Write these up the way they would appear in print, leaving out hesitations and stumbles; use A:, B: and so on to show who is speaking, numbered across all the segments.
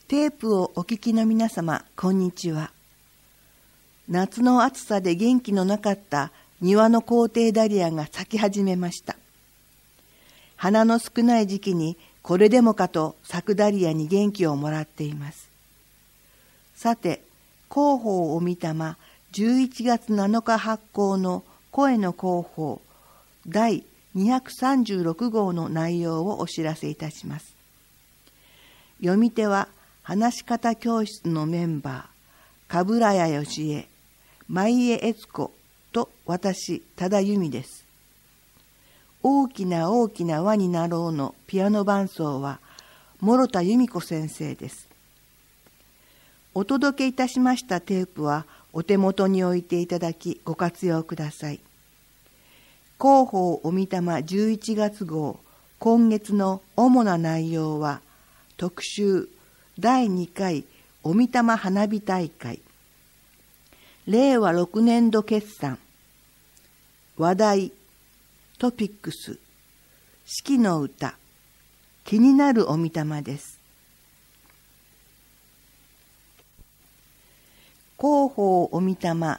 A: テープをお聞きの皆様、こんにちは。夏の暑さで元気のなかった庭の皇帝ダリアが咲き始めました。花の少ない時期にこれでもかと咲くダリアに元気をもらっています。さて、広報おみたま11月7日発行の声の広報第236号の内容をお知らせいたします。読み手は話し方教室のメンバー、鏑谷義恵、舞江悦子と私、多田由美です。大きな大きな輪になろうのピアノ伴奏は諸田由美子先生です。お届けいたしましたテープはお手元に置いていただきご活用ください。広報おみたま11月号、今月の主な内容は特集第2回おみたま花火大会、令和6年度決算、話題、トピックス、四季の歌、気になるおみたまです。広報おみたま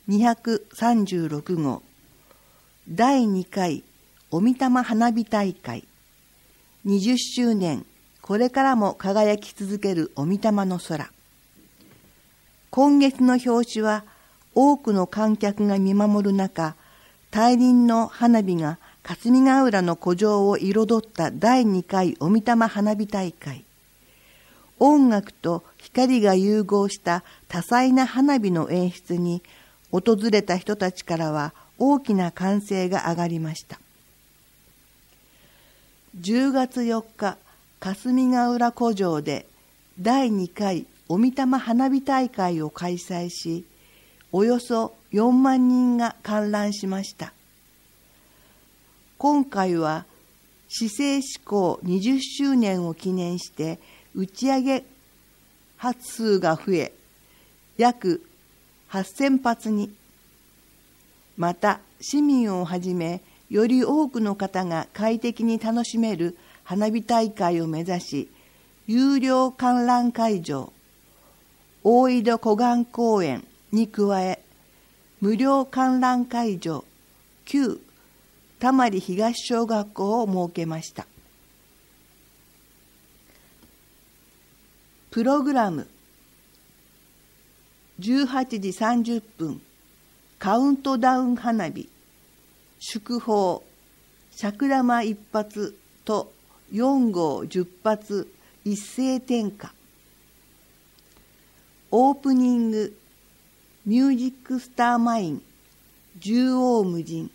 A: 236号、第2回おみたま花火大会、20周年、これからも輝き続けるおみたまの空。今月の表紙は多くの観客が見守る中、大輪の花火が霞ヶ浦の湖上を彩った第2回おみたま花火大会。音楽と光が融合した多彩な花火の演出に、訪れた人たちからは大きな歓声が上がりました。10月4日、霞ヶ浦湖上で第2回おみたま花火大会を開催し、およそ4万人が観覧しました。今回は市制施行20周年を記念して打ち上げ発数が増え、約8000発に。また市民をはじめより多くの方が快適に楽しめる花火大会を目指し、有料観覧会場、大井戸湖岸公園に加え、無料観覧会場、旧田丸東小学校を設けました。プログラム、18時30分、カウントダウン花火、祝砲、尺玉1発と4号10発一斉点火。オープニング、ミュージックスターマイン、縦横無尽。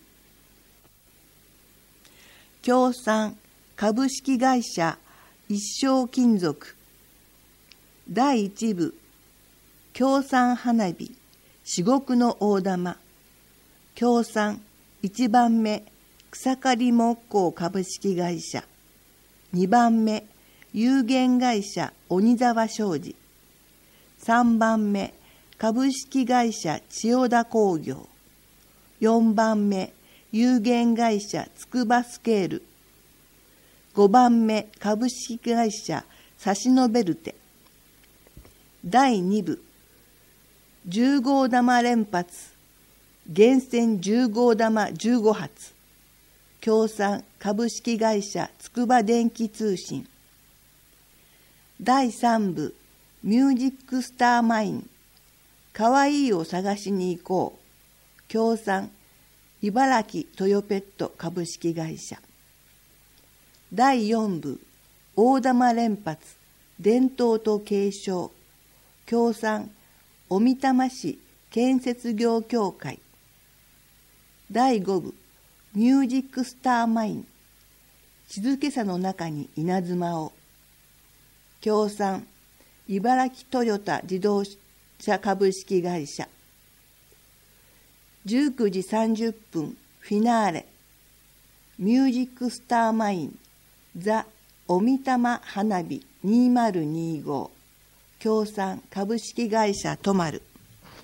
A: 協賛株式会社一生金属。第1部、協賛花火、至極の大玉。協賛1番目、草刈木工株式会社。2番目、有限会社鬼沢商事。3番目、株式会社千代田工業。4番目、有限会社筑波スケール。5番目、株式会社サシノベルテ。第2部、10号玉連発、厳選10号玉15発。協賛株式会社筑波電気通信。第3部、ミュージックスターマイン、かわいいを探しに行こう。協賛茨城トヨペット株式会社。第4部、大玉連発、伝統と継承。協賛小美玉市建設業協会。第5部、ミュージックスターマイン、静けさの中に稲妻を。協賛茨城トヨタ自動車株式会社。19時30分フィナーレ、ミュージックスターマイン、ザ・おみたま花火2025。協賛株式会社とまる。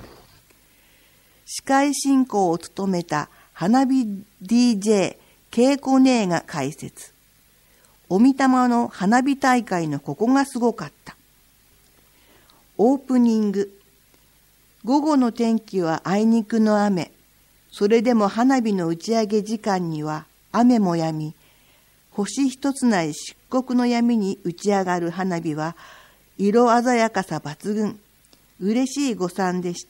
A: 司会進行を務めた花火 DJ 恵子姉が解説。おみたまの花火大会のここがすごかった。 オープニング。午後の天気はあいにくの雨。それでも花火の打ち上げ時間には雨も止み、星一つない漆黒の闇に打ち上がる花火は色鮮やかさ抜群。嬉しい誤算でした。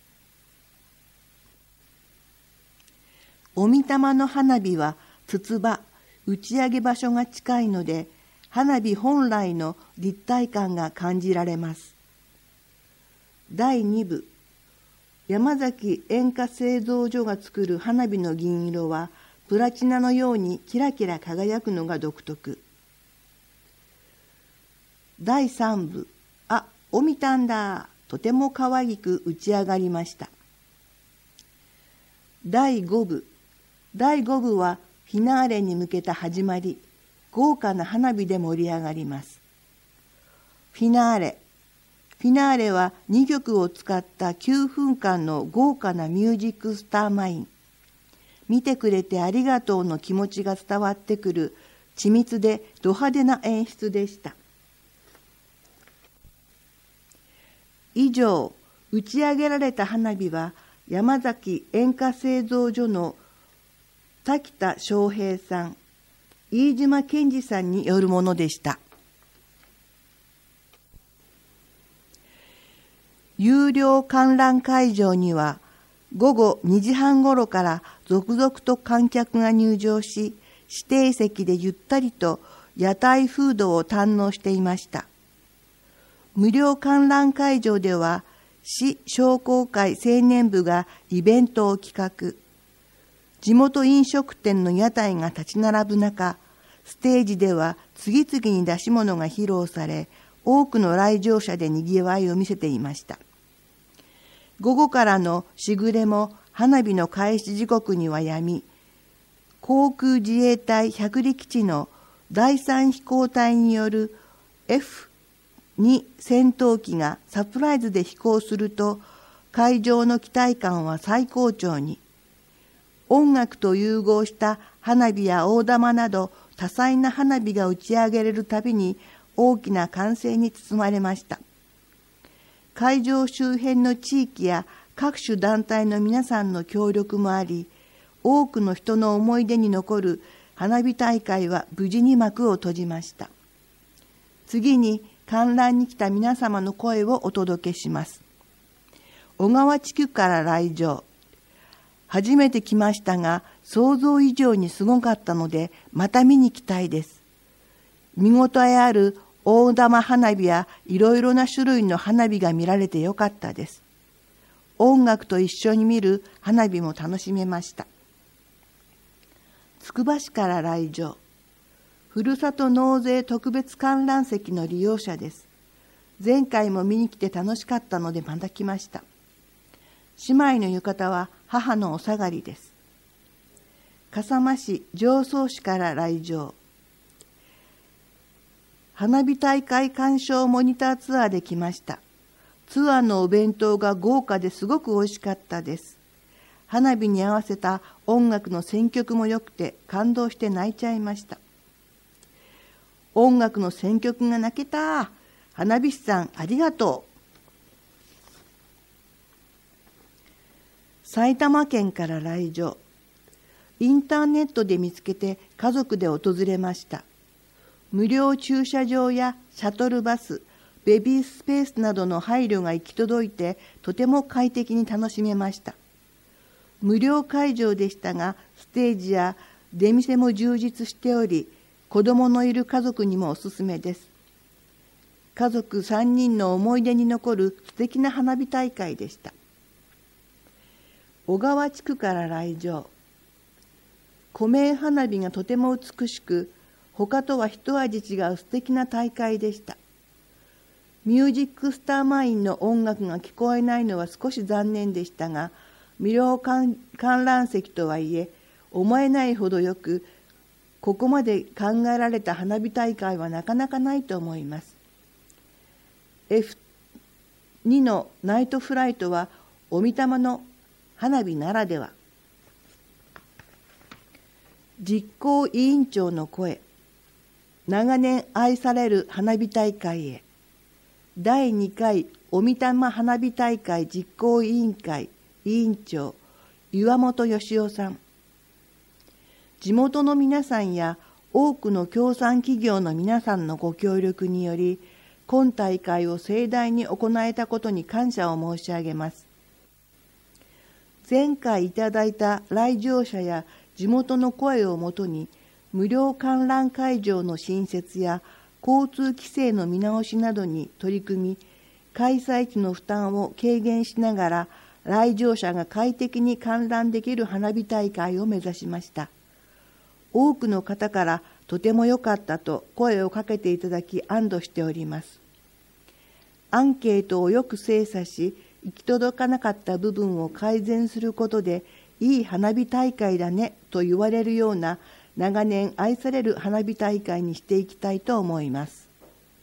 A: お御霊の花火は筒場、打ち上げ場所が近いので、花火本来の立体感が感じられます。第2部、山崎煙火製造所が作る花火の銀色はプラチナのようにキラキラ輝くのが独特。第3部、おみたんだ、とても可愛く打ち上がりました。第5部はフィナーレに向けた始まり、豪華な花火で盛り上がります。フィナーレは2曲を使った9分間の豪華なミュージックスターマイン。見てくれてありがとうの気持ちが伝わってくる緻密でド派手な演出でした。以上、打ち上げられた花火は山崎煙火製造所の滝田翔平さん、飯島健二さんによるものでした。有料観覧会場には午後2時半ごろから続々と観客が入場し、指定席でゆったりと屋台フードを堪能していました。無料観覧会場では市商工会青年部がイベントを企画。地元飲食店の屋台が立ち並ぶ中、ステージでは次々に出し物が披露され、多くの来場者でにぎわいを見せていました。午後からのしぐれも花火の開始時刻にはやみ、航空自衛隊百里基地の第3飛行隊による F2 戦闘機がサプライズで飛行すると、会場の期待感は最高潮に。音楽と融合した花火や大玉など多彩な花火が打ち上げられるたびに大きな歓声に包まれました。会場周辺の地域や各種団体の皆さんの協力もあり、多くの人の思い出に残る花火大会は無事に幕を閉じました。次に観覧に来た皆様の声をお届けします。小川地区から来場。初めて来ましたが、想像以上にすごかったので、また見に来たいです。見応えある大玉花火やいろいろな種類の花火が見られてよかったです。音楽と一緒に見る花火も楽しめました。つくば市から来場。ふるさと納税特別観覧席の利用者です。前回も見に来て楽しかったのでまた来ました。姉妹の浴衣は母のお下がりです。笠間市常総市から来場。花火大会鑑賞モニターツアーで来ました。ツアーのお弁当が豪華ですごく美味しかったです。花火に合わせた音楽の選曲も良くて感動して泣いちゃいました。音楽の選曲が泣けた。花火師さんありがとう。埼玉県から来場。インターネットで見つけて家族で訪れました。無料駐車場やシャトルバス、ベビースペースなどの配慮が行き届いてとても快適に楽しめました。無料会場でしたが、ステージや出店も充実しており、子供のいる家族にもおすすめです。家族3人の思い出に残る素敵な花火大会でした。小川地区から来場。湖面花火がとても美しく、他とは一味違う素敵な大会でした。ミュージックスターマインの音楽が聞こえないのは少し残念でしたが、無料観覧席とはいえ、思えないほどよく、ここまで考えられた花火大会はなかなかないと思います。F2 のナイトフライトはお御霊の花火ならでは。実行委員長の声。長年愛される花火大会へ。 第2回おみたま花火大会実行委員会委員長岩本義夫さん。地元の皆さんや多くの協賛企業の皆さんのご協力により、今大会を盛大に行えたことに感謝を申し上げます。前回いただいた来場者や地元の声をもとに、無料観覧会場の新設や交通規制の見直しなどに取り組み、開催地の負担を軽減しながら、来場者が快適に観覧できる花火大会を目指しました。多くの方からとても良かったと声をかけていただき安堵しております。アンケートをよく精査し、行き届かなかった部分を改善することで、いい花火大会だねと言われるような長年愛される花火大会にしていきたいと思います。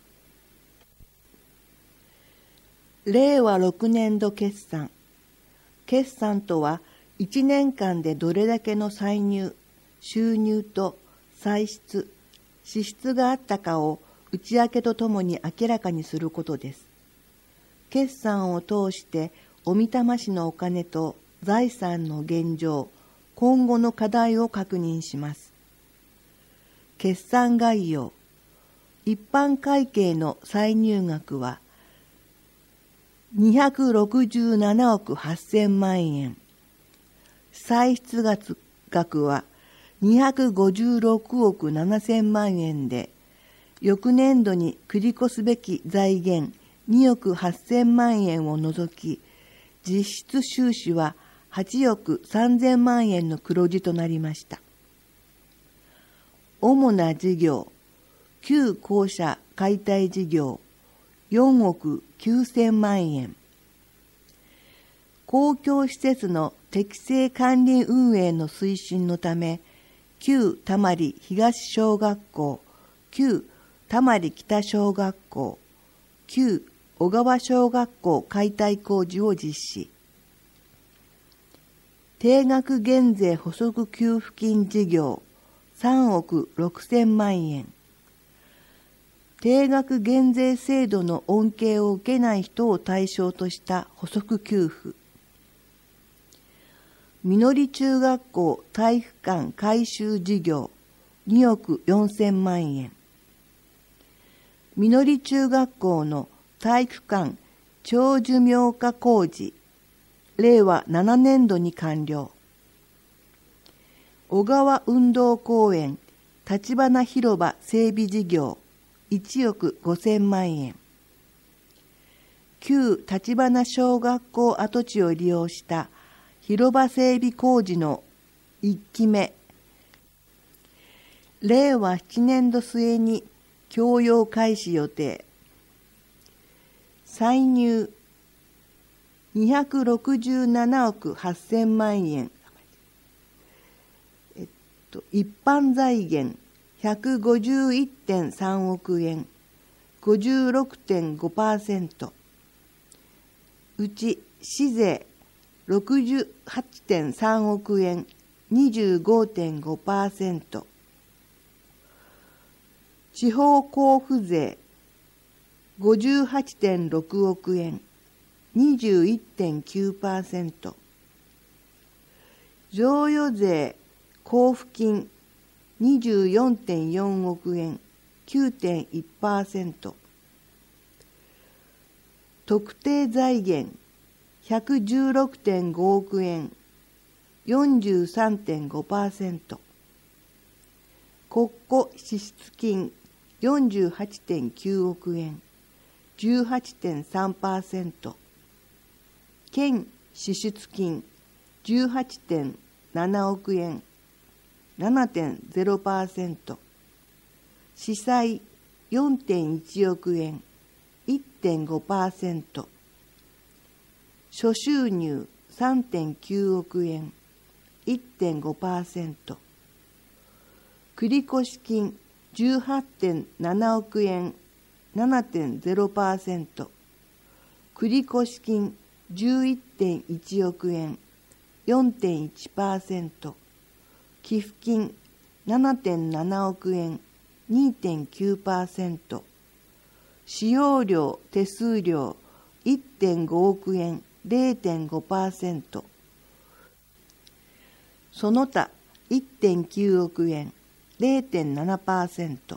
A: 令和6年度決算。決算とは、1年間でどれだけの歳入、収入と歳出、支出があったかを内訳とともに明らかにすることです。決算を通しておみたま市のお金と財産の現状、今後の課題を確認します。決算概要。一般会計の歳入額は267億8000万円。歳出額は256億7000万円で、翌年度に繰り越すべき財源2億8000万円を除き、実質収支は8億3000万円の黒字となりました。主な事業、旧校舎解体事業4億9000万円。公共施設の適正管理運営の推進のため、旧田丸東小学校、旧田丸北小学校、旧小川小学校解体工事を実施。定額減税補足給付金事業3億6000万円。定額減税制度の恩恵を受けない人を対象とした補足給付。みのり中学校体育館改修事業2億4000万円。みのり中学校の体育館長寿命化工事、令和7年度に完了。小川運動公園立花広場整備事業1億5000万円。旧立花小学校跡地を利用した広場整備工事の1期目。令和7年度末に供用開始予定。歳入267億8000万円。一般財源151.3 億円、56.5%。うち市税68.3 億円、25.5%。地方交付税58.6 億円、21.9%。贈与税交付金24.4 億円、9.1%。特定財源116.5 億円、43.5%。国庫支出金48.9 億円、18.3%。県支出金18.7 億円、7.0%。司祭 4.1 億円、1.5%。諸収入 3.9 億円、1.5%。繰越金 18.7 億円、7.0%。繰越金 11.1 億円、4.1%。寄付金 7.7 億円、2.9%。 使用料手数料 1.5 億円 0.5%、その他 1.9 億円 0.7%、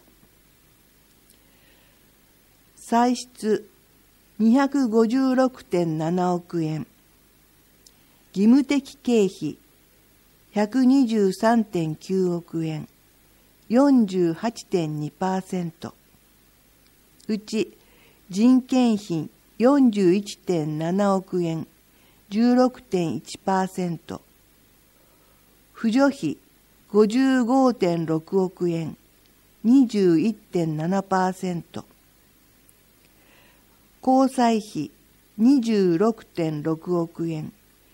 A: 歳出 256.7 億円、義務的経費 123.9 億円 48.2%、うち人件費 41.7 億円 16.1%、扶助費 55.6 億円 21.7%、交際費 26.6 億円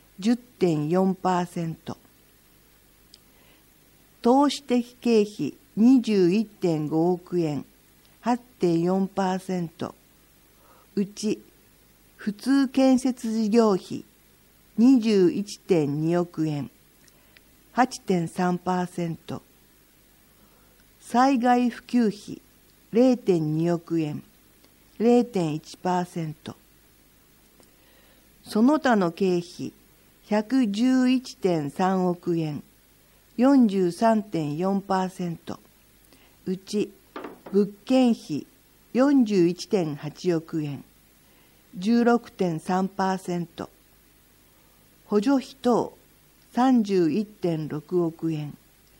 A: 10.4%、投資的経費 21.5 億円 8.4%、うち普通建設事業費 21.2 億円 8.3%、災害普及費 0.2 億円 0.1%、その他の経費 111.3 億円 43.4%、うち物件費 41.8 億円 16.3%、補助費等 31.6 億円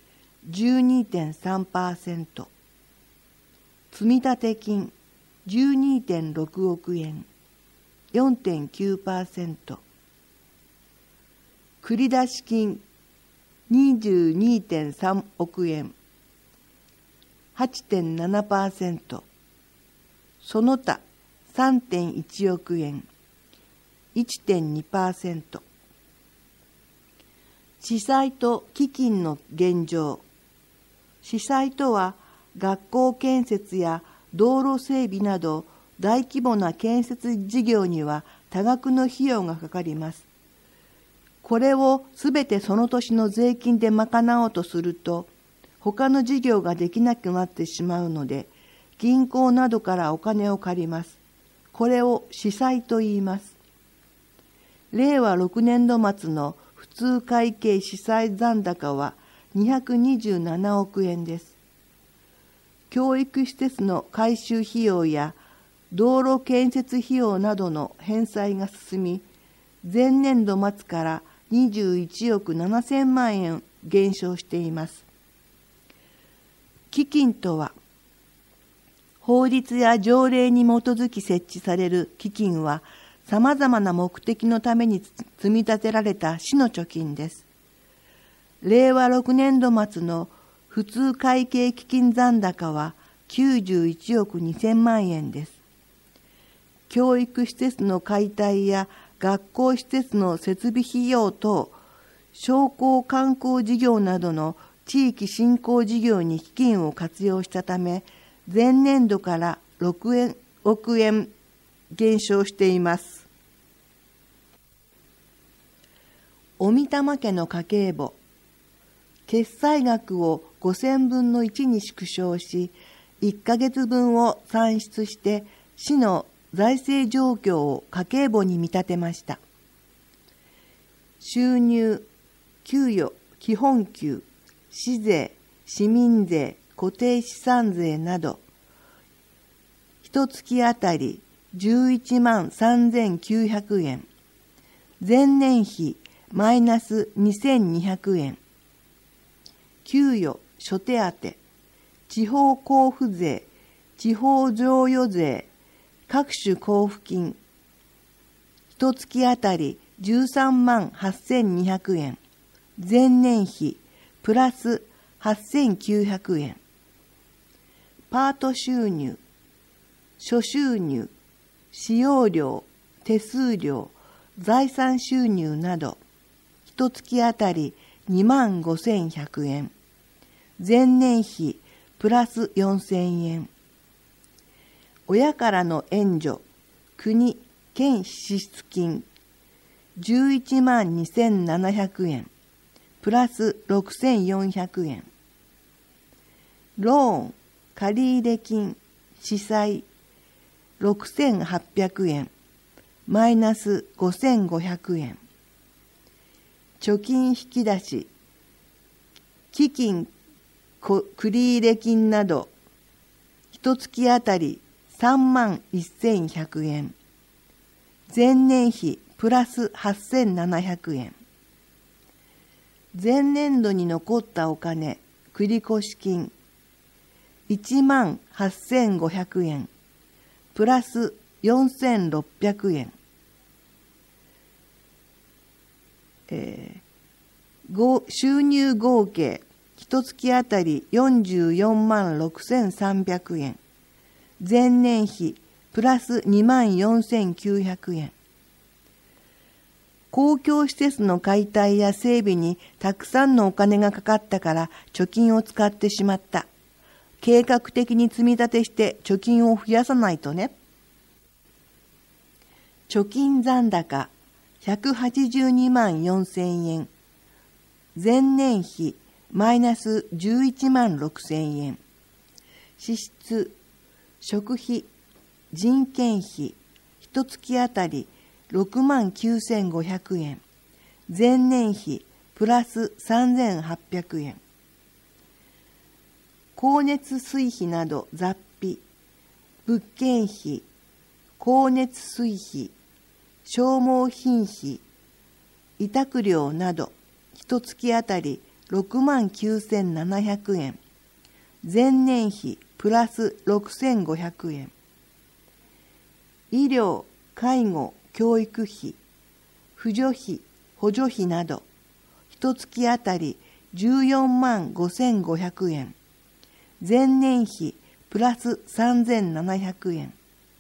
A: 12.3%、積立金 12.6 億円 4.9%、繰出金 22.3 億円 8.7%、その他 3.1 億円 1.2%、司祭と基金の現状。司祭とは学校建設や道路整備など大規模な建設事業には多額の費用がかかります。これをすべてその年の税金で賄おうとすると、他の事業ができなくなってしまうので、銀行などからお金を借ります。これを司祭と言います。令和6年度末の普通会計司祭残高は227億円です。教育施設の改修費用や道路建設費用などの返済が進み、前年度末から21億7000万円減少しています。基金とは、法律や条例に基づき設置される基金は、さまざまな目的のために積み立てられた私の貯金です。令和6年度末の普通会計基金残高は91億2000万円です。教育施設の解体や学校施設の設備費用等、商工観光事業などの地域振興事業に基金を活用したため、前年度から6億円減少しています。おみたま家の家計簿。決済額を5000分の1に縮小し、1ヶ月分を算出して市の財政状況を家計簿に見立てました。収入、給与、基本給、市税、市民税、固定資産税など、一月あたり11万3900円、前年比マイナス2200円、給与、諸手当、地方交付税、地方譲与税、各種交付金、一月あたり13万8200円、前年比プラス8900円、パート収入、諸収入、使用料、手数料、財産収入など、一月あたり2万5100円、前年比プラス4000円、親からの援助、国、県支出金、11万2700円、プラス6400円、ローン、借入金、司祭、 6800円、マイナス5500円。貯金引き出し、基金、繰入金など、一月あたり31,100円。前年比プラス8,700円。前年度に残ったお金、繰越金、18,500円。プラス4,600円。収入合計、一月あたり446,300円。前年比プラス24,900円。公共施設の解体や整備にたくさんのお金がかかったから貯金を使ってしまった。計画的に積み立てして貯金を増やさないとね。貯金残高182万4,000円。前年比マイナス11万6,000円。支出、食費、人件費、一月あたり69,500円。前年比プラス3,800円。光熱水費など雑費、物件費、光熱水費、消耗品費、委託料など、一月あたり69,700円。前年比プラス6,500円。医療、介護、教育費、扶助費、補助費など、一月あたり145,500円。前年比プラス3,700円。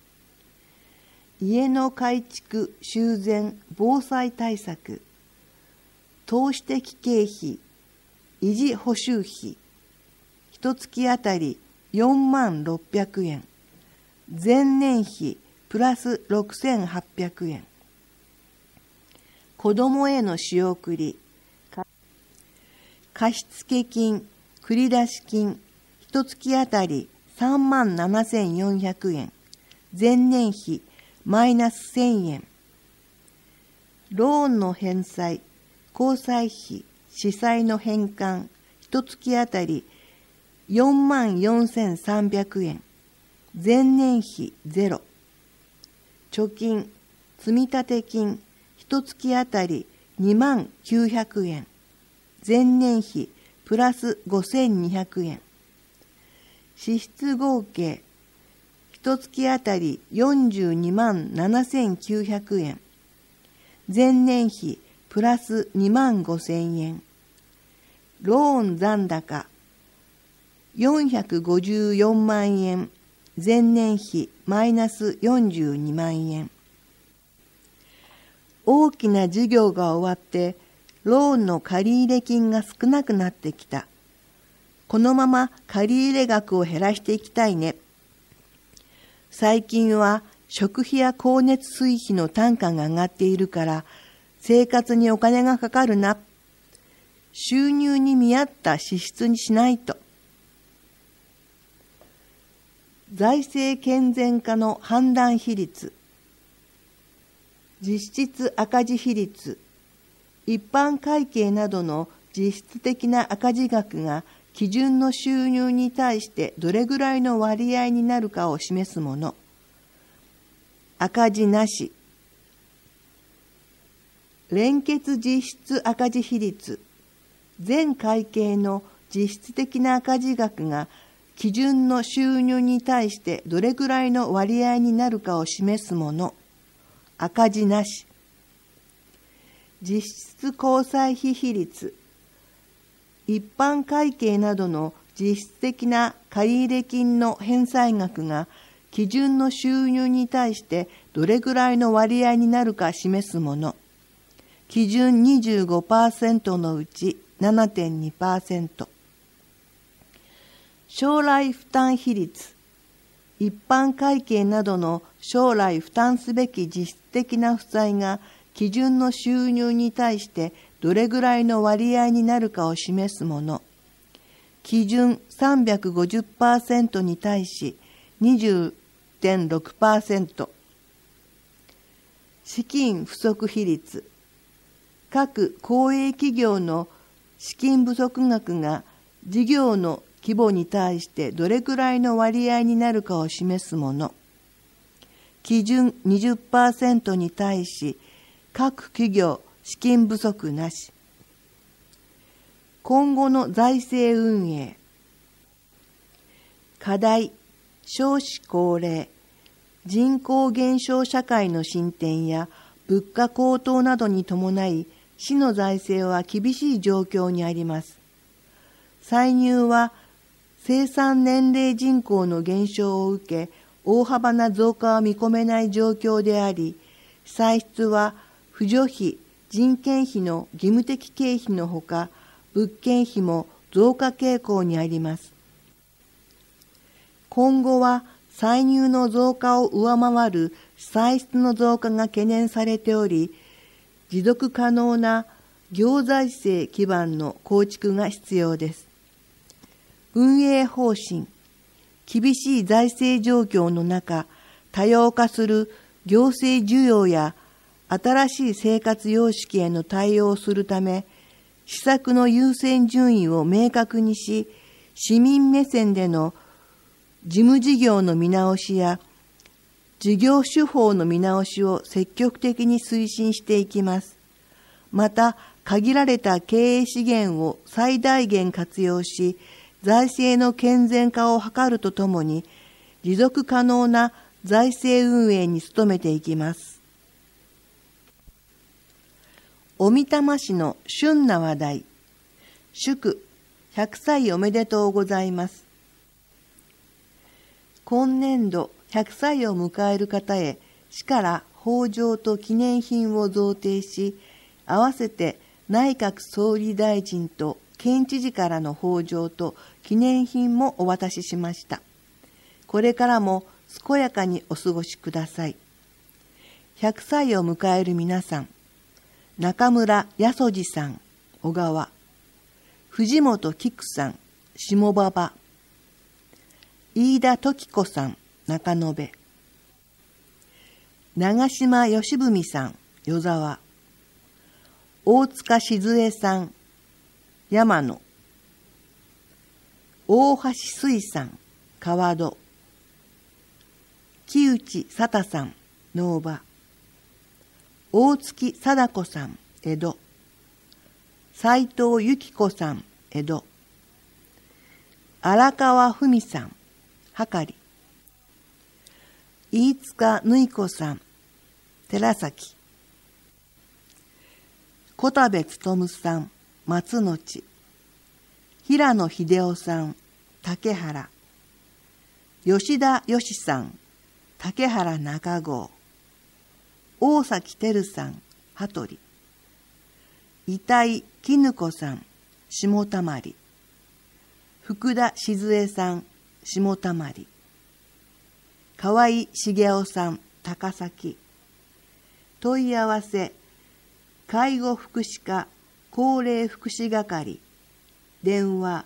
A: 家の改築、修繕、防災対策、投資的経費、維持補修費、一月あたり46,000円。前年比プラス6,800円。子供への仕送り、貸付金、繰出金、一月あたり37,400円。前年比マイナス1,000円。ローンの返済、交際費、子債の返還、一月あたり44,300円。前年比ゼロ。貯金、積立金、一月あたり29,000円。前年比プラス5,200円。支出合計、一月あたり427,900円。前年比プラス25,000円。ローン残高454万円。前年比マイナス42万円。大きな事業が終わってローンの借入金が少なくなってきた。このまま借入額を減らしていきたいね。最近は食費や光熱水費の単価が上がっているから生活にお金がかかるな。収入に見合った支出にしないと。財政健全化の判断比率、実質赤字比率、一般会計などの実質的な赤字額が基準の収入に対してどれぐらいの割合になるかを示すもの。赤字なし。連結実質赤字比率、全会計の実質的な赤字額が基準の収入に対してどれぐらいの割合になるかを示すもの。赤字なし。実質交際費比率、一般会計などの実質的な借入金の返済額が基準の収入に対してどれぐらいの割合になるか示すもの。基準 25% のうち 7.2%。将来負担比率、一般会計などの将来負担すべき実質的な負債が基準の収入に対してどれぐらいの割合になるかを示すもの。基準 350% に対し 6.6%。資金不足比率。各公営企業の資金不足額が事業の規模に対してどれくらいの割合になるかを示すもの。基準 20% に対し、各企業資金不足なし。今後の財政運営。課題、少子高齢、人口減少社会の進展や物価高騰などに伴い、市の財政は厳しい状況にあります。歳入は生産年齢人口の減少を受け、大幅な増加は見込めない状況であり、歳出は扶助費、人件費の義務的経費のほか、物件費も増加傾向にあります。今後は歳入の増加を上回る歳出の増加が懸念されており、持続可能な行財政基盤の構築が必要です。運営方針。厳しい財政状況の中、多様化する行政需要や新しい生活様式への対応をするため、施策の優先順位を明確にし、市民目線での事務事業の見直しや事業手法の見直しを積極的に推進していきます。また、限られた経営資源を最大限活用し、財政の健全化を図るとともに、持続可能な財政運営に努めていきます。小美玉市の旬な話題。祝100歳おめでとうございます。今年度100歳を迎える方へ、市から褒状と記念品を贈呈し、合わせて内閣総理大臣と県知事からの褒状と記念品もお渡ししました。これからも健やかにお過ごしください。100歳を迎える皆さん、中村康次さん、小川、藤本菊さん、下馬場、飯田時子さん、中延、長島義文さん、与沢、大塚静江さん、山野、大橋水さん、川戸、木内佐太さん、能場、大月貞子さん、江戸、斉藤由紀子さん、江戸、荒川文さん、はかり、飯塚縫子さん、寺崎、小田部勉さん、松の内、平野秀夫さん、竹原、吉田義さん、竹原中郷、大崎照さん、羽鳥、板井絹子さん、下たまり、福田静江さん、下たまり、河合茂雄さん、高崎、問い合わせ、介護福祉課高齢福祉係、電話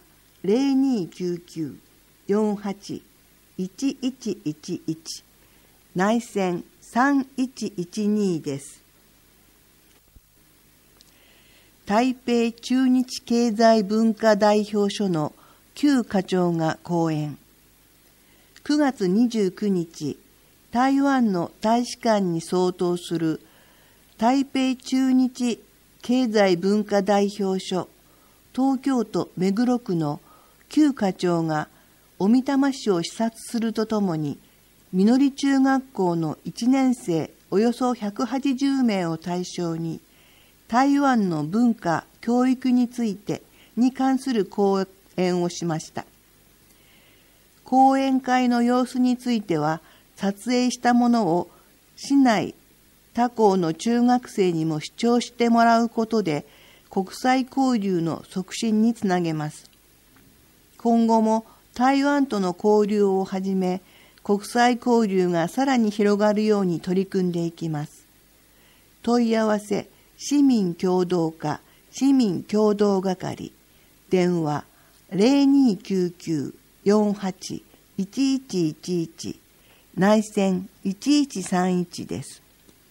A: 0299-48-1111、内線3112です。台北駐日経済文化代表処の旧課長が講演。9月29日、台湾の大使館に相当する台北駐日経済文化代表処東京都目黒区の旧課長が小美玉市を視察するとともに、みのり中学校の1年生およそ180名を対象に、台湾の文化・教育についてに関する講演をしました。講演会の様子については、撮影したものを市内他校の中学生にも視聴してもらうことで、国際交流の促進につなげます。今後も台湾との交流をはじめ、国際交流がさらに広がるように取り組んでいきます。問い合わせ、市民協働課市民協働係、電話 0299-48-1111、 内戦1131です。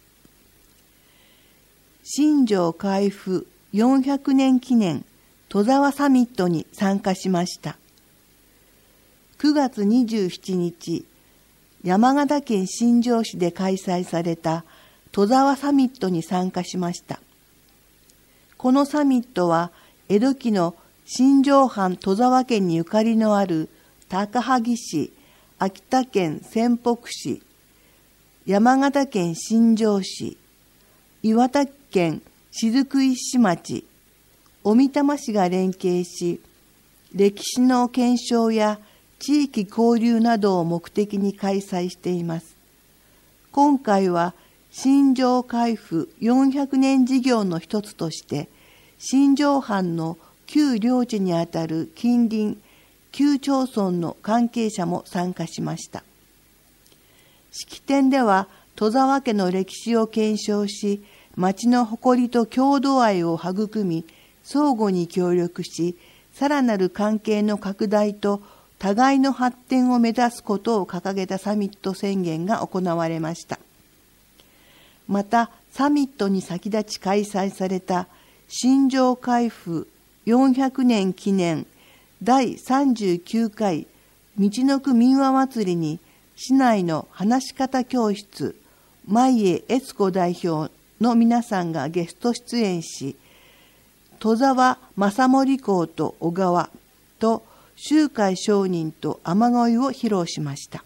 A: 新庄開府400年記念戸沢サミットに参加しました。9月27日、山形県新庄市で開催された戸沢サミットに参加しました。このサミットは江戸期の新庄藩戸沢家にゆかりのある高萩市、秋田県仙北市、山形県新庄市、岩手県雫石町、小美玉市が連携し、歴史の検証や地域交流などを目的に開催しています。今回は新庄開府400年事業の一つとして、新庄藩の旧領地にあたる近隣旧町村の関係者も参加しました。式典では戸沢家の歴史を検証し、町の誇りと郷土愛を育み、相互に協力し、さらなる関係の拡大と互いの発展を目指すことを掲げたサミット宣言が行われました。また、サミットに先立ち開催された新庄開府400年記念第39回道のく民話祭りに、市内の話し方教室前江悦子代表の皆さんがゲスト出演し、戸沢正盛公と小川と周海上人と雨乞いを披露しました。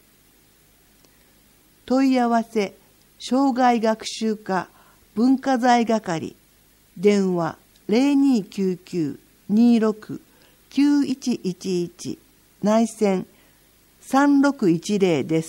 A: 問い合わせ障害学習課文化財係電話 0299-26-9111 内線3610です。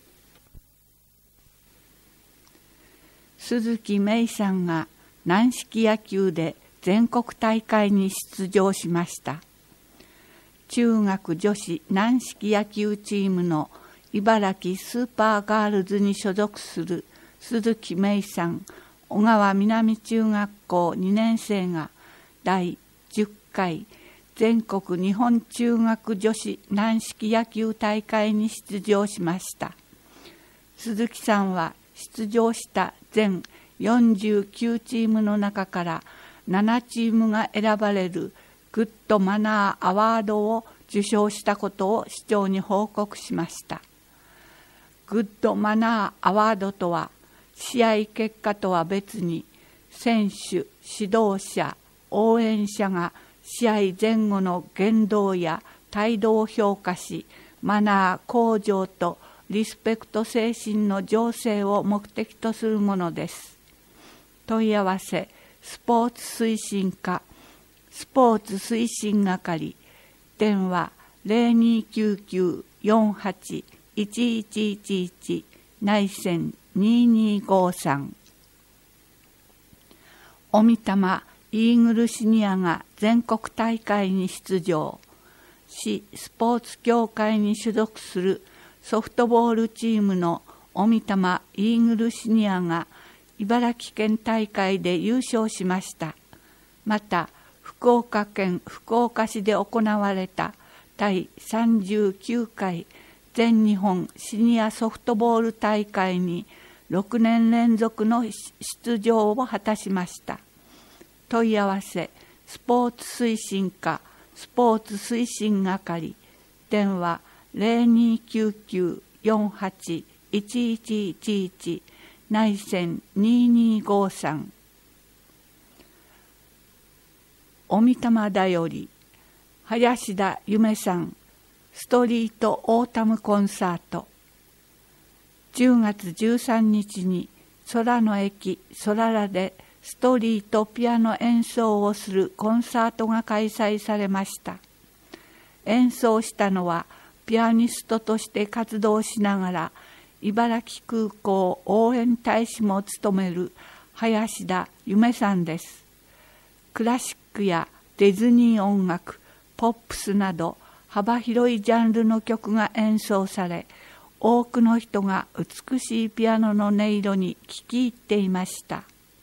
B: 鈴木芽衣さんが軟式野球で全国大会に出場しました。中学女子軟式野球チームの茨城スーパーガールズに所属する鈴木芽衣さん、小川南中学校2年生が第10回全国日本中学女子軟式野球大会に出場しました。鈴木さんは出場した全49チームの中から7チームが選ばれるグッドマナーアワードを受賞したことを市長に報告しました。グッドマナーアワードとは、試合結果とは別に選手、指導者、応援者が試合前後の言動や態度を評価し、マナー向上とリスペクト精神の醸成を目的とするものです。問い合わせスポーツ推進課スポーツ推進係電話 0299-48-1111 内線2253。小美玉イーグルシニアが全国大会に出場。市スポーツ協会に所属するソフトボールチームの小美玉イーグルシニアが茨城県大会で優勝しました。また、福岡県福岡市で行われた第39回全日本シニアソフトボール大会に6年連続の出場を果たしました。問い合わせスポーツ推進課スポーツ推進係電話 0299-48-1111 内線2253。小美玉だより林田夢さんストリートオータムコンサート。10月13日に空の駅そららでストリートピアノ演奏をするコンサートが開催されました。演奏したのはピアニストとして活動しながら茨城空港応援大使も務める林田夢さんです。クラシックやディズニー音楽、ポップスなど幅広いジャンルの曲が演奏され、多くの人が美しいピアノの音色に聴き入っていました。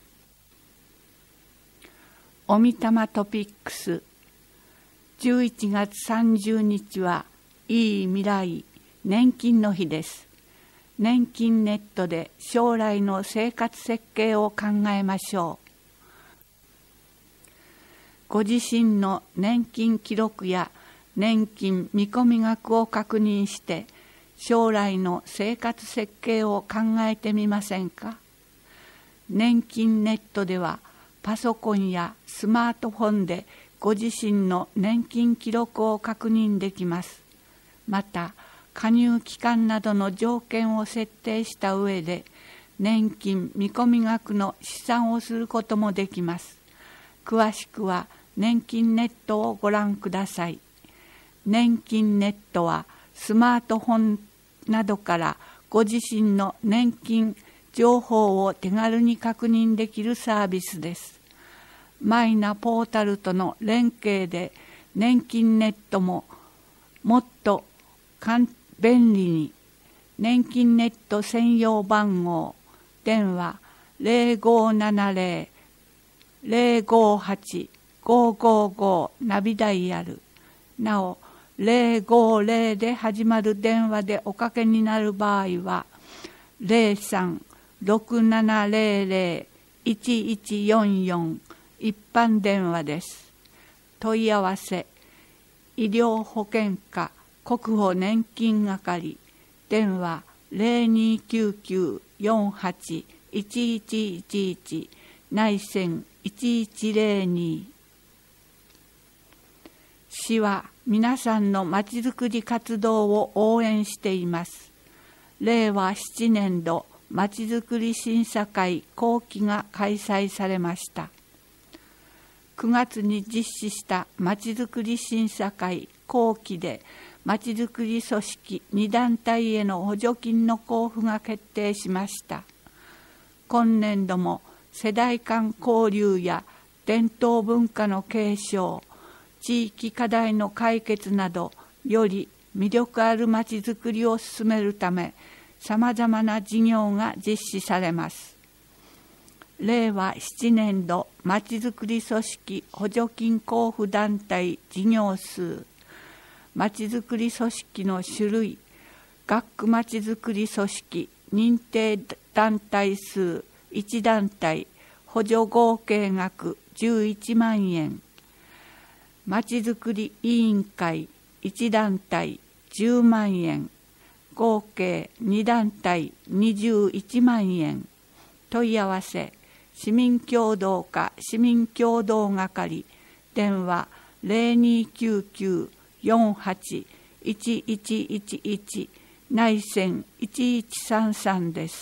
B: 小美玉トピックス。11月30日はいい未来年金の日です。 年金ネットで将来の生活設計を考えましょう。ご自身の年金記録や年金見込み額を確認して将来の生活設計を考えてみませんか。年金ネットではパソコンやスマートフォンでご自身の年金記録を確認できます。また加入期間などの条件を設定した上で年金見込み額の試算をすることもできます。詳しくは年金ネットをご覧ください。年金ネットはスマートフォンなどからご自身の年金情報を手軽に確認できるサービスです。マイナポータルとの連携で年金ネットももっと便利に。年金ネット専用番号電話 0570-058-555 ナビダイヤル。なお050で始まる電話でおかけになる場合は 03-6700-1144 一般電話です。問い合わせ医療保険課国保年金係電話 0299-48-1111 内線1102。市は皆さんのまちづくり活動を応援しています。令和7年度まちづくり審査会後期が開催されました。9月に実施したまちづくり審査会後期でまちづくり組織2団体への補助金の交付が決定しました。今年度も世代間交流や伝統文化の継承、地域課題の解決などより魅力あるまちづくりを進めるためさまざまな事業が実施されます。令和7年度まちづくり組織補助金交付団体事業数、まちづくり組織の種類、学区まちづくり組織認定団体数1団体補助合計額11万円、まちづくり委員会1団体10万円、合計2団体21万円。問い合わせ市民協働課市民協働係電話 0299-48-1111 内線1133です。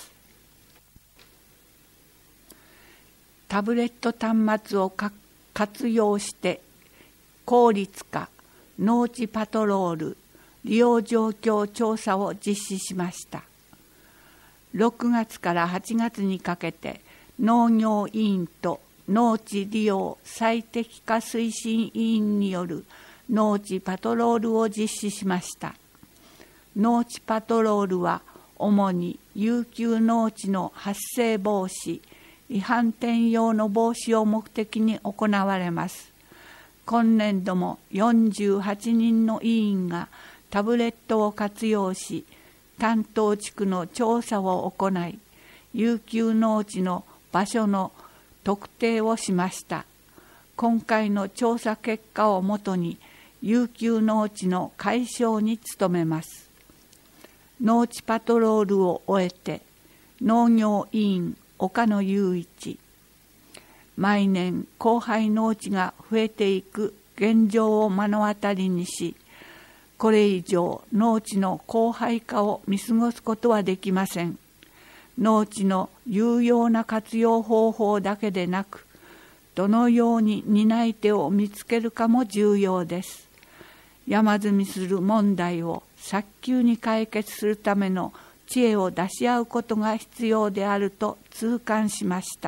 B: タブレット端末を活用して効率化農地パトロール利用状況調査を実施しました。6月から8月にかけて農業委員と農地利用最適化推進委員による農地パトロールを実施しました。農地パトロールは主に遊休農地の発生防止、違反転用の防止を目的に行われます。今年度も48人の委員がタブレットを活用し、担当地区の調査を行い、遊休農地の場所の特定をしました。今回の調査結果をもとに、遊休農地の解消に努めます。農地パトロールを終えて、農業委員岡野雄一、毎年荒廃農地が増えていく現状を目の当たりにし、これ以上農地の荒廃化を見過ごすことはできません。農地の有用な活用方法だけでなく、どのように担い手を見つけるかも重要です。山積みする問題を早急に解決するための知恵を出し合うことが必要であると痛感しました。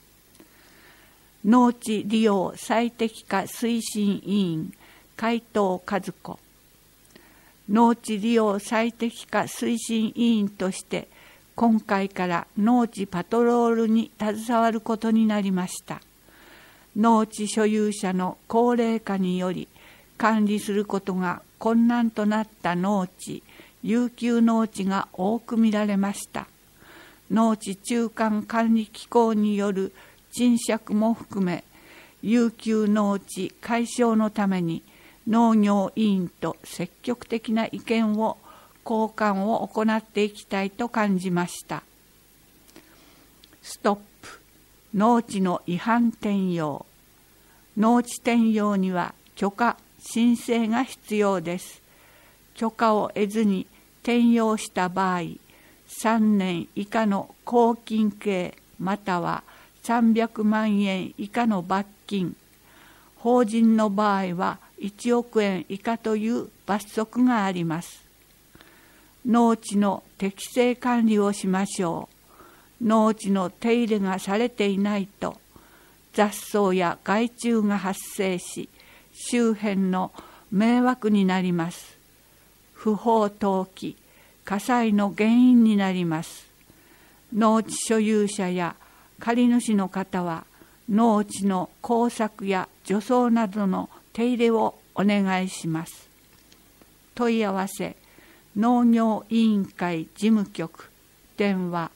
B: 農地利用最適化推進委員海藤和子、農地利用最適化推進委員として今回から農地パトロールに携わることになりました。農地所有者の高齢化により管理することが困難となった農地、 遊休農地が多く見られました。農地中間管理機構による賃借も含め、遊休農地解消のために農業委員と積極的な意見交換を行っていきたいと感じました。ストップ、農地の違反転用。農地転用には許可・申請が必要です。許可を得ずに転用した場合、3年以下の拘禁刑または300万円以下の罰金、法人の場合は1億円以下という罰則があります。農地の適正管理をしましょう。農地の手入れがされていないと、雑草や害虫が発生し、周辺の迷惑になります。不法投棄、火災の原因になります。農地所有者や借り主の方は、農地の耕作や除草などの手入れをお願いします。問い合わせ、農業委員会事務局、電話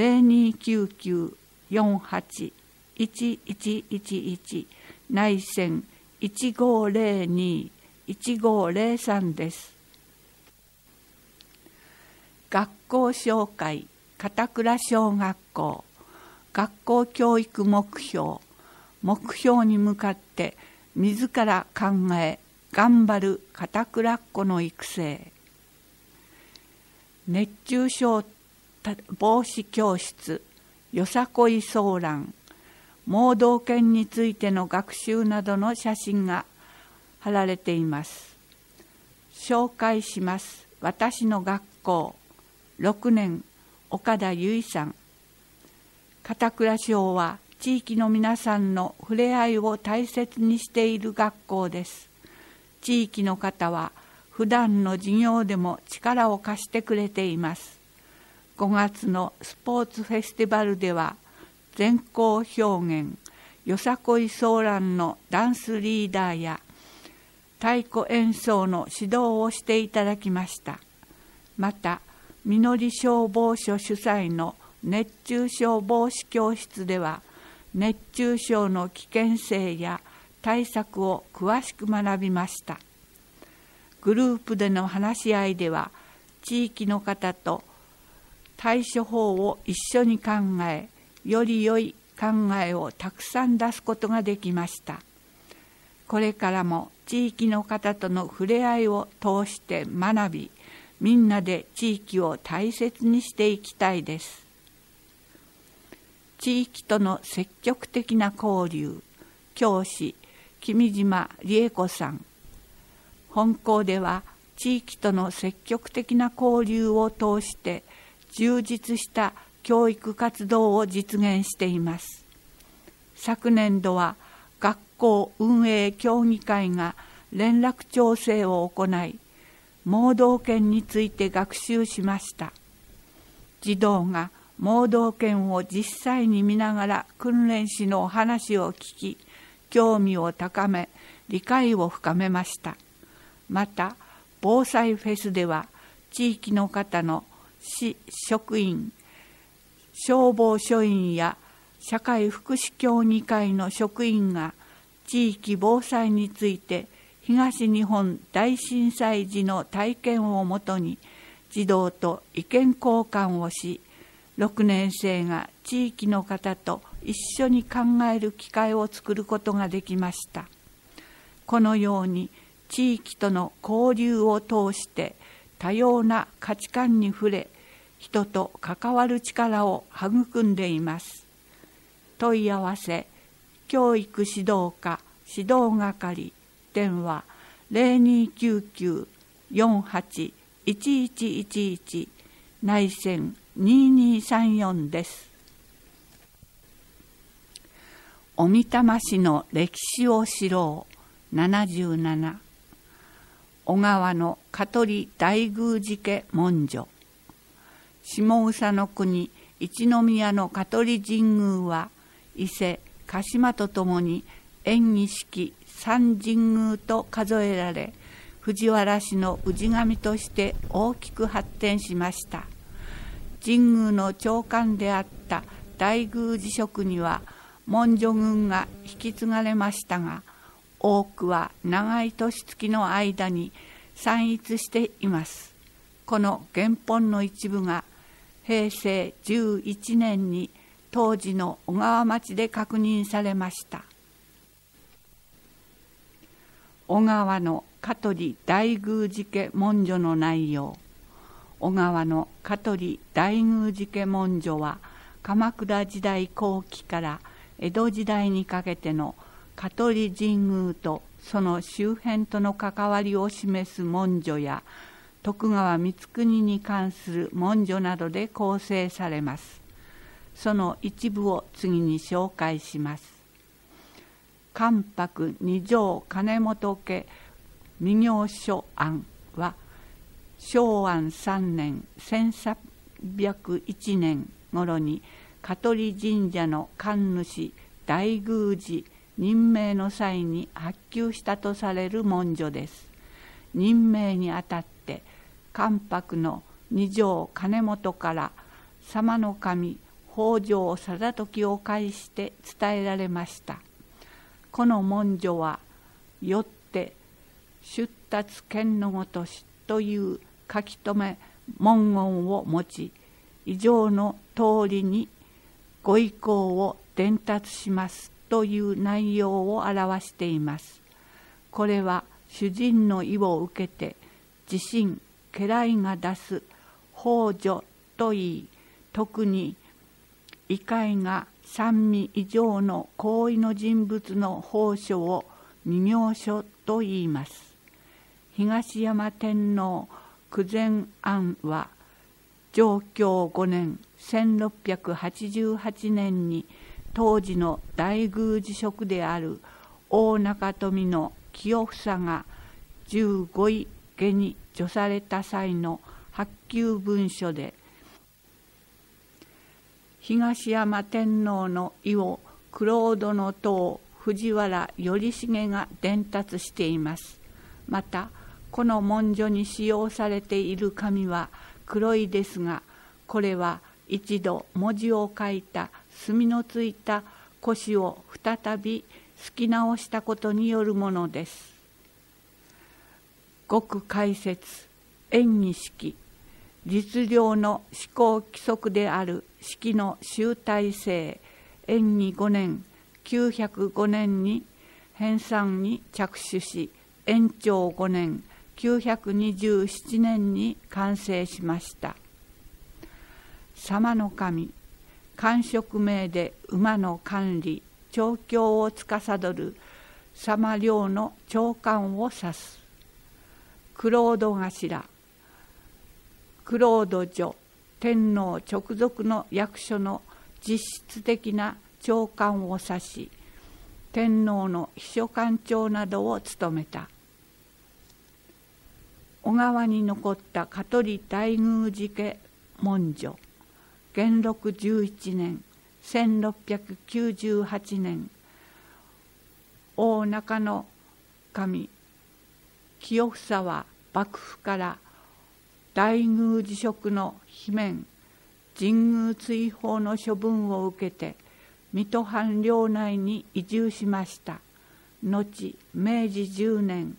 B: 0299-48-1111、内線1502-1503です。学校紹介、片倉小学校。学校教育目標に向かって自ら考え頑張る片倉っ子の育成。熱中症防止教室、よさこいソーラン、盲導犬についての学習などの写真が貼られています。紹介します。私の学校、6年、岡田由衣さん。片倉小は地域の皆さんの触れ合いを大切にしている学校です。地域の方は普段の授業でも力を貸してくれています。5月のスポーツフェスティバルでは、全校表現、よさこいソーランのダンスリーダーや太鼓演奏の指導をしていただきました。また、みのり消防署主催の熱中症防止教室では、熱中症の危険性や対策を詳しく学びました。グループでの話し合いでは、地域の方と対処法を一緒に考え、より良い考えをたくさん出すことができました。これからも地域の方との触れ合いを通して学び、みんなで地域を大切にしていきたいです。地域との積極的な交流、教師、君島理恵子さん。本校では地域との積極的な交流を通して充実した教育活動を実現しています。昨年度は学校運営協議会が連絡調整を行い、盲導犬について学習しました。児童が盲導犬を実際に見ながら訓練士のお話を聞き、興味を高め、理解を深めました。また、防災フェスでは、地域の方の市職員、消防署員や社会福祉協議会の職員が地域防災について東日本大震災時の体験をもとに児童と意見交換をし、6年生が地域の方と一緒に考える機会を作ることができました。このように地域との交流を通して多様な価値観に触れ、人と関わる力を育んでいます。問い合わせ、教育指導課指導係、電話0299-48-1111、内線2234です。小美玉市の歴史を知ろう77、小川の香取大宮寺家文書。下総の国一宮の香取神宮は、伊勢鹿島とともに延喜式三神宮と数えられ、 藤原氏の氏神として大きく発展しました。神宮の長官であった大宮司職には文書群が引き継がれましたが、多くは長い年月の間に散逸しています。この原本の一部が平成11年に当時の小川町で確認されました。小川の香取大宮寺家文書の内容。小川の香取大宮寺家文書は、鎌倉時代後期から江戸時代にかけての香取神宮とその周辺との関わりを示す文書や、徳川光圀に関する文書などで構成されます。その一部を次に紹介します。関白二条金本家未行書案は、正安3年1301年頃に香取神社の神主大宮司任命の際に発給したとされる文書です。任命にあたって関白の二条金本から様の神北条貞時を介して伝えられました。この文書はよって出立剣のごとしという書き留め文言を持ち、以上の通りにご意向を伝達しますという内容を表しています。これは主人の意を受けて自身家来が出す幇助といい、特に異界が三味以上の行為の人物の奉書を未行書といいます。東山天皇久前案は上京5年1688年に当時の大宮司職である大中富の清房が15位下に叙された際の発給文書で、東山天皇の意を九郎殿等藤原頼重が伝達しています。またこの文書に使用されている紙は黒いですが、これは一度文字を書いた墨のついた腰を再びすき直したことによるものです。極解説演技式、律令の施行規則である式の集大成延義5年905年に編纂に着手し、延長5年927年に完成しました。様の神、官職名で馬の管理調教を司る様領の長官を指す。クロード頭、クロード女、天皇直属の役所の実質的な長官を指し、天皇の秘書官長などを務めた。小川に残った香取大宮寺家文書、元禄11年1698年、大中の神清房は幕府から大宮司職の罷免、神宮追放の処分を受けて水戸藩領内に移住しました。後明治10年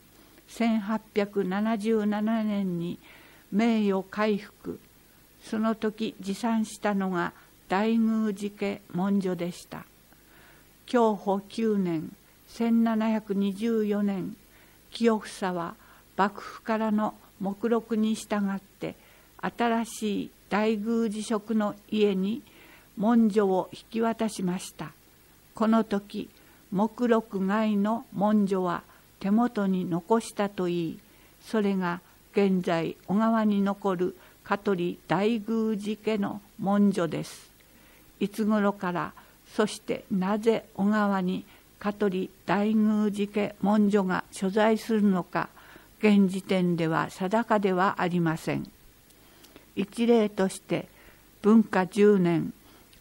B: 1877年に名誉回復、その時持参したのが大宮寺家文書でした。享保9年1724年、清房は幕府からの目録に従って新しい大宮司職の家に文書を引き渡しました。この時目録外の文書は手元に残したといい、それが現在小川に残る香取大宮寺家の文書です。いつ頃から、そしてなぜ小川に香取大宮寺家文書が所在するのか、現時点では定かではありません。一例として文化10年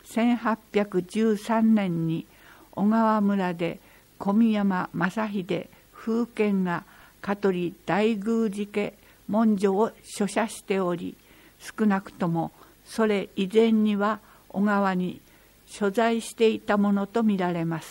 B: 1813年に小川村で小宮山正秀風見が香取大宮寺家文書を書写しており、少なくともそれ以前には小川に所在していたものとみられます。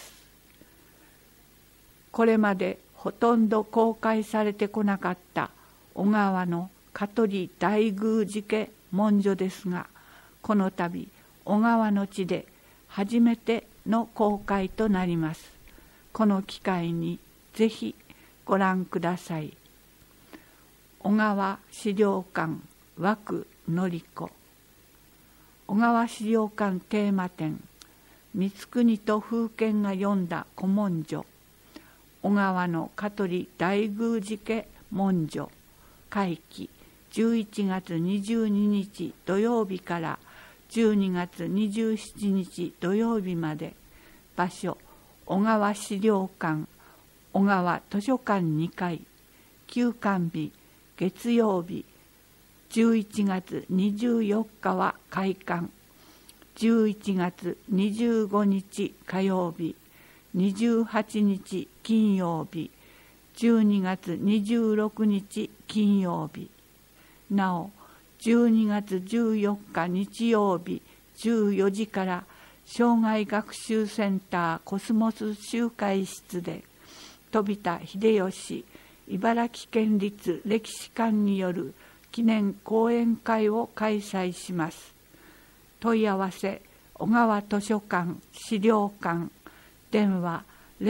B: これまでほとんど公開されてこなかった小川の香取大宮寺家文書ですが、この度小川の地で初めての公開となります。この機会にぜひご覧ください。小川資料館枠のり子。小川資料館テーマ展、光國と風見が読んだ古文書、小川の香取大宮寺家文書、会期11月22日土曜日から12月27日土曜日まで。場所、小川資料館小川図書館2階。休館日月曜日11月24日は開館。11月25日火曜日、28日金曜日、12月26日金曜日。なお、12月14日日曜日14時から障害学習センターコスモス集会室で飛田秀吉茨城県立歴史館による記念講演会を開催します。問い合わせ、小川図書館資料館、電話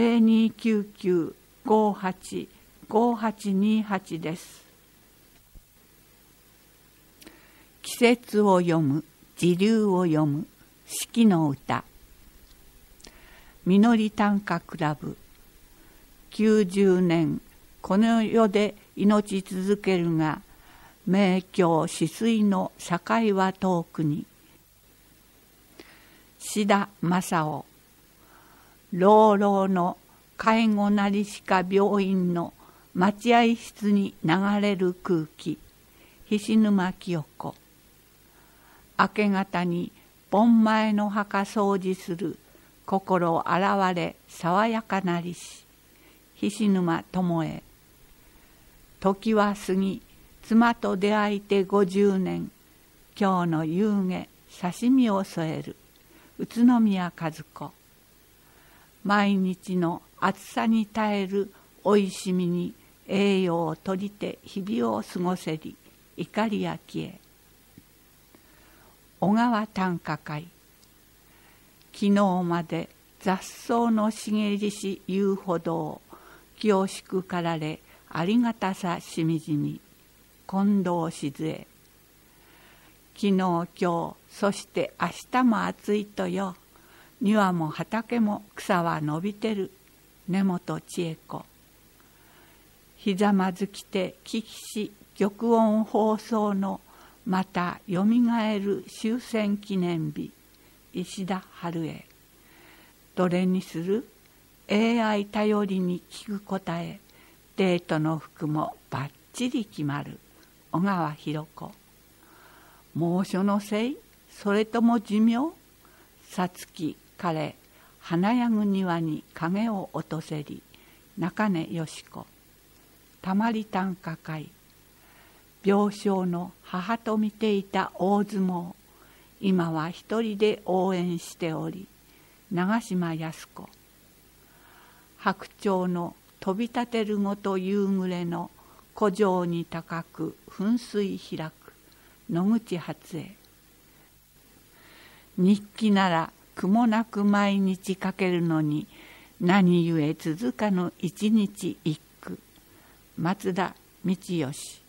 B: 0299-585828です。季節を読む、時流を読む、四季の歌。みのり短歌クラブ。90年、この世で命続けるが、名教止水の境は遠くに。志田正夫。老老の介護なりしか病院の待合室に流れる空気。菱沼清子。明け方に盆前の墓掃除する心現れ爽やかなりし。菱沼智恵。時は過ぎ、妻と出会いて50年。今日の夕げ、刺身を添える。宇都宮和子。毎日の暑さに耐えるおいしみに栄養をとりて日々を過ごせり。碇明恵。小川短歌会。昨日まで雑草の茂りし遊歩道、清しくかられありがたさしみじみ。近藤静江。昨日今日そして明日も暑いとよ。庭も畑も草は伸びてる。根本千恵子。ひざまずきて聞きし玉音放送のまたよみがえる終戦記念日。石田春江。どれにする？ AI 頼りに聞く答え。デートの服もバッチリ決まる。小川弘子。猛暑のせい？それとも寿命？さつき彼華やぐ庭に影を落とせり。中根よし子。たまり短歌会。病床の母と見ていた大相撲。今は一人で応援しており。長島靖子。白鳥の飛び立てるごと夕暮れの湖上に高く噴水開く。野口初江。日記なら苦もなく毎日書けるのに何故続かぬ一日一句。松田道義。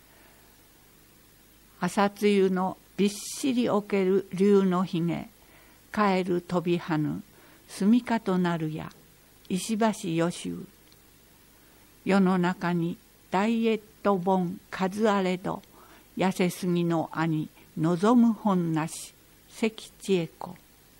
B: 朝露のびっしりおける竜のひげ。カエル飛びはぬ住みかとなるや。石橋よしう。世の中にダイエット本数あれど、痩せすぎの兄望む本なし。関千恵子。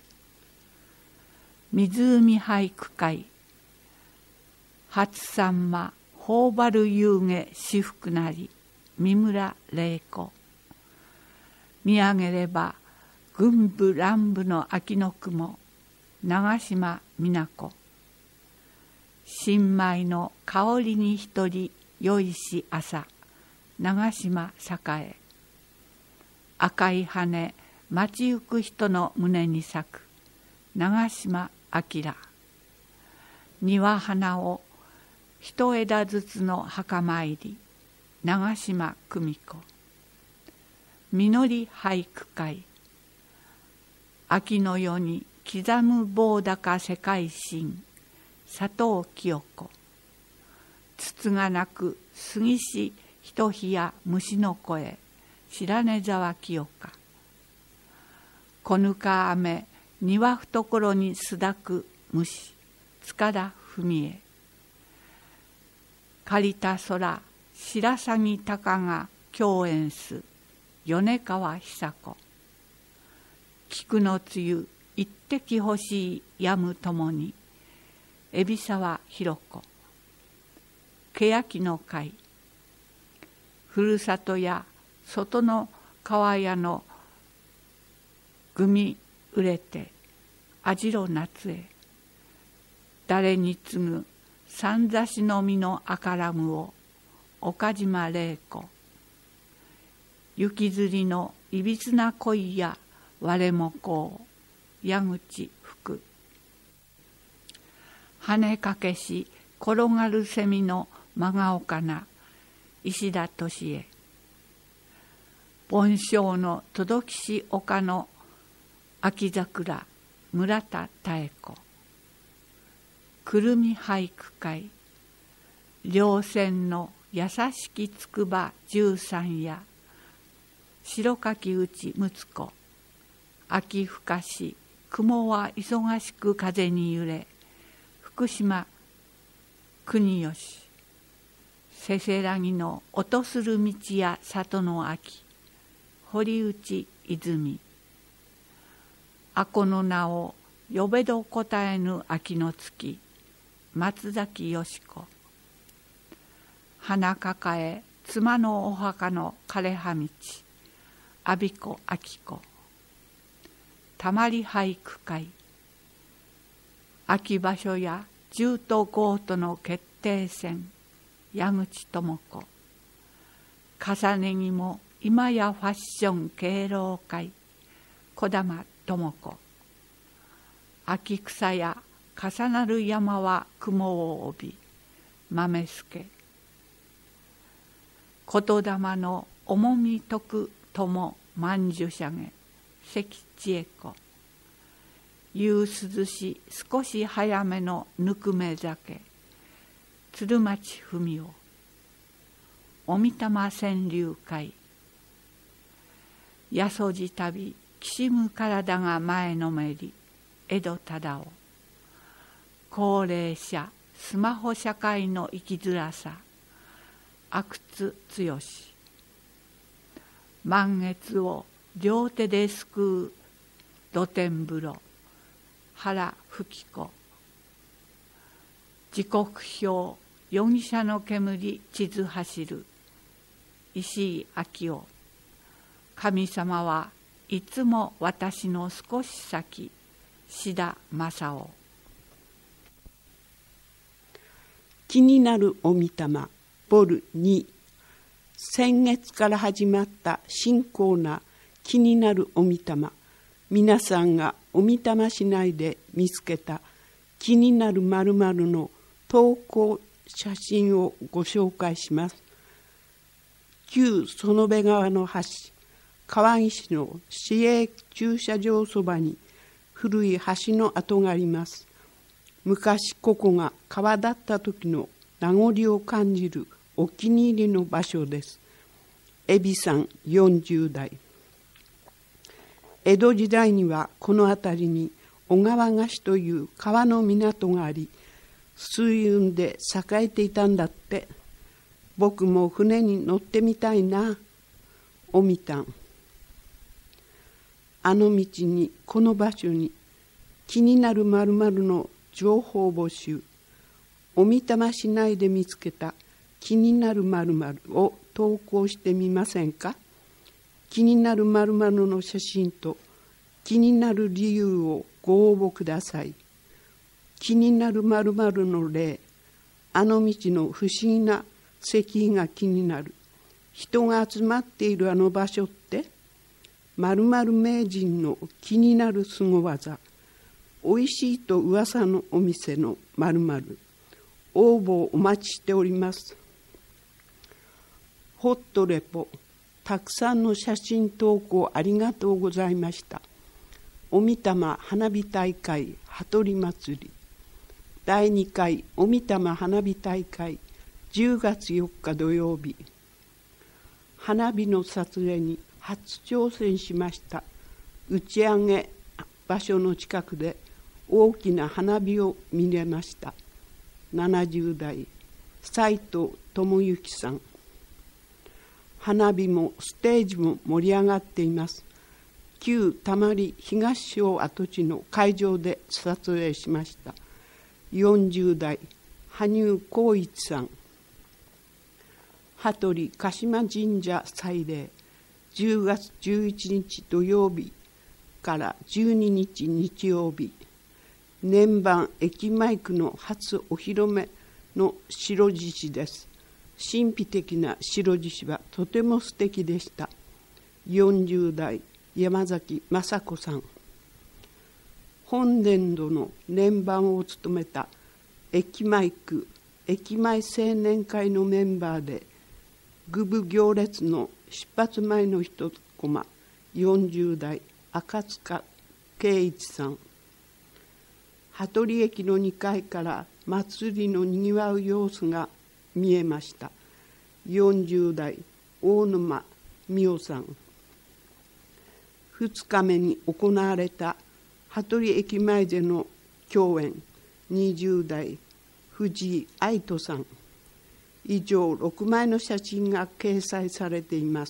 B: 湖俳句会。初さんま頬張る夕げ至福なり。三村玲子。見上げれば群舞乱舞の秋の雲。長島美奈子。新米の香りに一人よいし朝長島栄。赤い羽街行く人の胸に咲く長島明。庭花を一枝ずつの墓参り長島久美子。実り俳句会。秋の夜に刻む棒高世界新佐藤清子。筒がなく杉しひとひや虫の声白根沢清香。こぬか雨庭懐にすだく虫塚田文江。借りた空白鷺鷹が共演す米川久子。菊の梅雨一滴欲しいやむともに海老沢弘子。欅の会。ふるさとや外の川屋のぐみ売れて網代夏へ。誰に次ぐ三差しの実の赤ラムを岡島玲子。雪吊りのいびつな恋や我もこう矢口福。羽かけし転がる蝉の真顔かな石田敏恵。盆鐘の届きし丘の秋桜村田妙子。くるみ俳句会。稜線の優しきつくば13や白柿内睦子。秋深し雲は忙しく風に揺れ福島国吉。せせらぎの音する道や里の秋堀内泉。あこの名を呼べど答えぬ秋の月松崎よし子。花抱え妻のお墓の枯葉道阿比子明子。たまり俳句会。秋場所や10と5との決定戦矢口智子。重ね着も今やファッション敬老会児玉智子。秋草や重なる山は雲を帯び豆助。言霊の重み解く友万寿社げ関千恵子。夕涼し少し早めのぬくめ酒鶴町文夫。おみたま川柳会。やそじ旅きしむ体が前のめり江戸忠夫。高齢者スマホ社会の生きづらさ阿久津剛。満月を両手ですくう露天風呂原吹子。時刻表容疑者の煙地図走る石井昭夫。神様はいつも私の少し先志田正夫。
C: 気になるおみたまボル2。先月から始まった新コーナー気になるおみたま。皆さんがおみたま市内で見つけた気になる〇〇の投稿写真をご紹介します。旧園部川の橋川岸の市営駐車場そばに古い橋の跡があります。昔ここが川だった時の名残を感じるお気に入りの場所です。海老さん40代。江戸時代にはこの辺りに小川菓子という川の港があり、水運で栄えていたんだって。僕も船に乗ってみたいな。おみたん。あの道にこの場所に気になる〇〇の情報募集。おみたま市内で見つけた気になる〇〇を投稿してみませんか。気になる〇〇の写真と気になる理由をご応募ください。気になる〇〇の例、あの道の不思議な石碑が気になる。人が集まっているあの場所って、〇〇名人の気になる凄技、おいしいと噂のお店の〇〇、応募お待ちしております。ホットレポ、たくさんの写真投稿ありがとうございました。おみたま花火大会羽鳥祭り、第2回おみたま花火大会10月4日土曜日、花火の撮影に初挑戦しました。打ち上げ場所の近くで大きな花火を見れました。70代斉藤智之さん。花火もステージも盛り上がっています。旧たまり東小跡地の会場で撮影しました。40代羽生光一さん。羽鳥鹿島神社祭礼、10月11日土曜日から12日日曜日、年番駅前区の初お披露目の白獅子です。神秘的な白獅子はとても素敵でした。40代山崎雅子さん。本年度の年番を務めた駅前区駅前青年会のメンバーで、愚部行列の出発前の一コマ、40代赤塚圭一さん。羽鳥駅の2階から祭りのにぎわう様子が見えました。40代大沼美代さん。2日目に行われた羽鳥駅前での共演、20代藤井愛人さん。以上6枚の写真が掲載されています。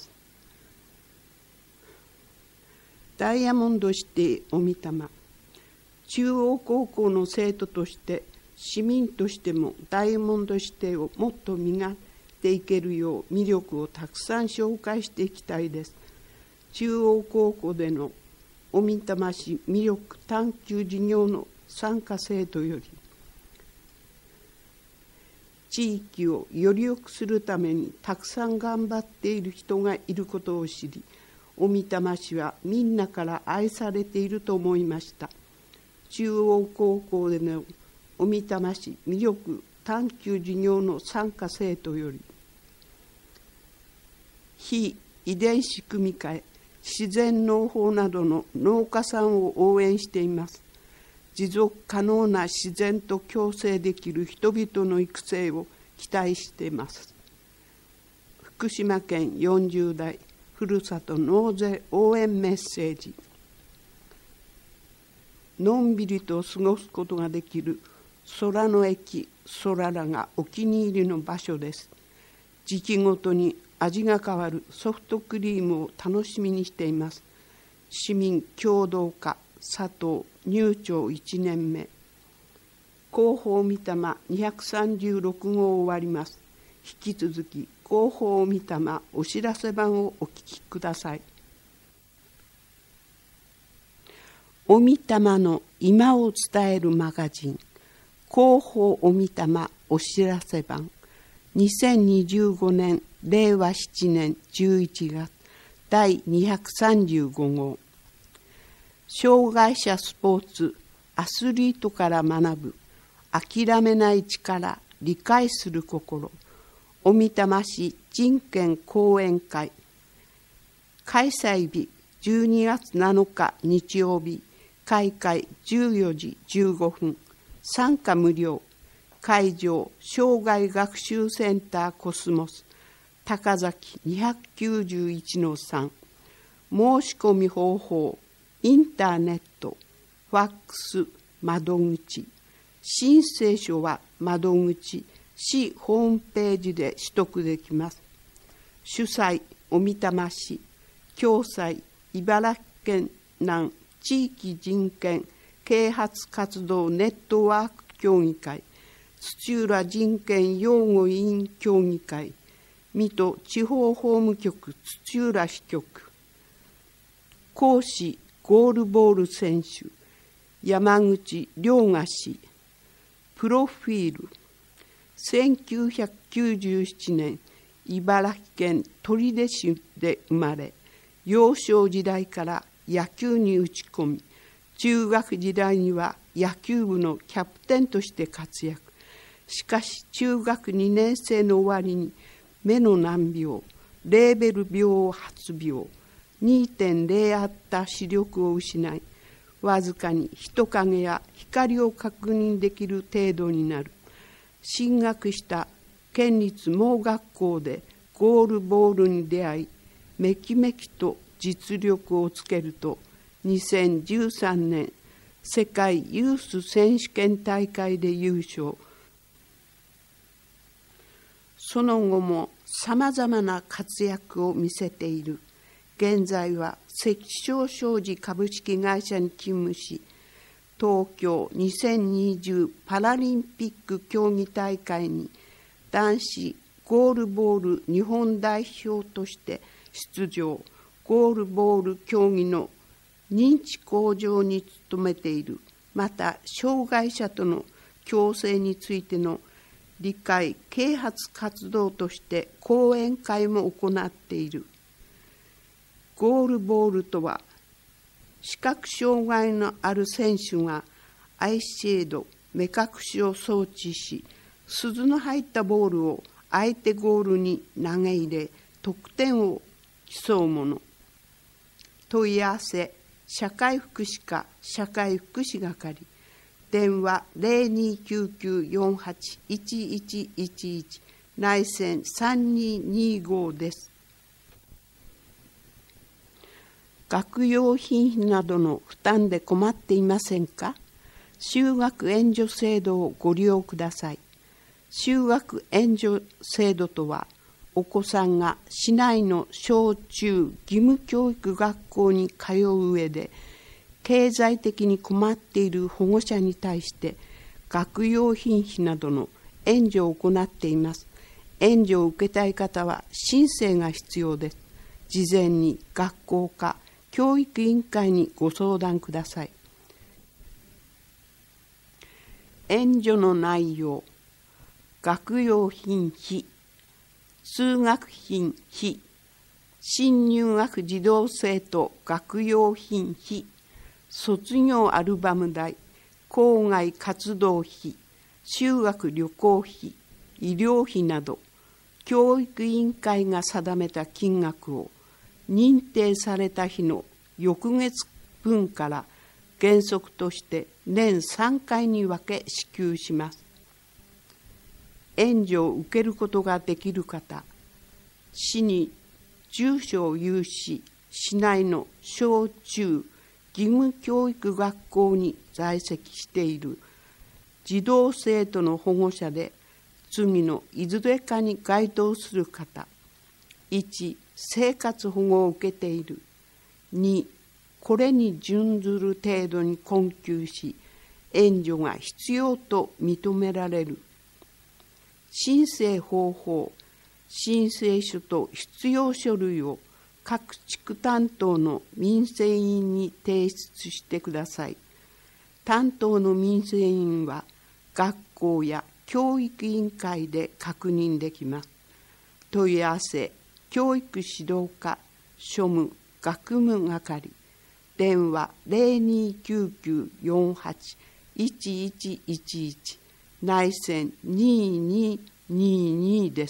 C: ダイヤモンドシティおみたま。中央高校の生徒として市民としてもダイヤモンドシティをもっと磨いていけるよう魅力をたくさん紹介していきたいです。中央高校でのおみたま市魅力探求事業の参加生徒より、地域をより良くするためにたくさん頑張っている人がいることを知り、おみたま市はみんなから愛されていると思いました。中央高校でのおみたま市魅力探求事業の参加生徒より、非遺伝子組み換え、自然農法などの農家さんを応援しています。持続可能な自然と共生できる人々の育成を期待しています。福島県40代ふるさと納税応援メッセージ。のんびりと過ごすことができる空の駅そららがお気に入りの場所です。時期ごとに味が変わるソフトクリームを楽しみにしています。市民協同課佐藤入庁1年目。広報みたま236号終わります。引き続き広報みたまお知らせ版をお聞きください。おみたまの今を伝えるマガジン、広報おみたまお知らせ版、2025年令和7年11月第235号。障害者スポーツアスリートから学ぶ諦めない力、理解する心、おみたま市人権講演会。開催日12月7日日曜日、開会14時15分、参加無料。会場障害学習センターコスモス高崎 291-3。 申し込み方法、インターネット、ファックス、窓口。申請書は窓口、市ホームページで取得できます。主催、おみたま市、共催、茨城県南地域人権啓発活動ネットワーク協議会、土浦人権擁護委員協議会、水戸地方法務局土浦支局。講師、ゴールボール選手、山口良賀氏。プロフィール、 1997年、茨城県取手市で生まれ、幼少時代から野球に打ち込み、中学時代には野球部のキャプテンとして活躍。しかし中学2年生の終わりに目の難病、レーベル病発病、2.0 あった視力を失い、わずかに人影や光を確認できる程度になる。進学した県立盲学校でゴールボールに出会い、めきめきと実力をつけると、2013年世界ユース選手権大会で優勝。その後もさまざまな活躍を見せている。現在は関商商事株式会社に勤務し、東京2020パラリンピック競技大会に男子ゴールボール日本代表として出場。ゴールボール競技の認知向上に努めている。また障害者との共生についての理解啓発活動として講演会も行っている。ゴールボールとは、視覚障害のある選手がアイシェード、目隠しを装置し、鈴の入ったボールを相手ゴールに投げ入れ、得点を競うもの。問い合わせ、社会福祉課社会福祉係、電話0299481111、内線3225です。学用品費などの負担で困っていませんか？就学援助制度をご利用ください。就学援助制度とは、お子さんが市内の小中義務教育学校に通う上で、経済的に困っている保護者に対して学用品費などの援助を行っています。援助を受けたい方は申請が必要です。事前に学校か教育委員会にご相談ください。援助の内容、学用品費、通学品費、新入学児童生徒学用品費、卒業アルバム代、校外活動費、修学旅行費、医療費など、教育委員会が定めた金額を認定された日の翌月分から原則として年3回に分け支給します。援助を受けることができる方、市に住所を有し、市内の小中義務教育学校に在籍している児童生徒の保護者で、次のいずれかに該当する方。1、生活保護を受けている。2、これに準ずる程度に困窮し、援助が必要と認められる。申請方法、申請書と必要書類を各地区担当の民生委員に提出してください。担当の民生委員は学校や教育委員会で確認できます。問い合わせ、教育指導課、庶務、学務係、電話0299481111、内線2222です。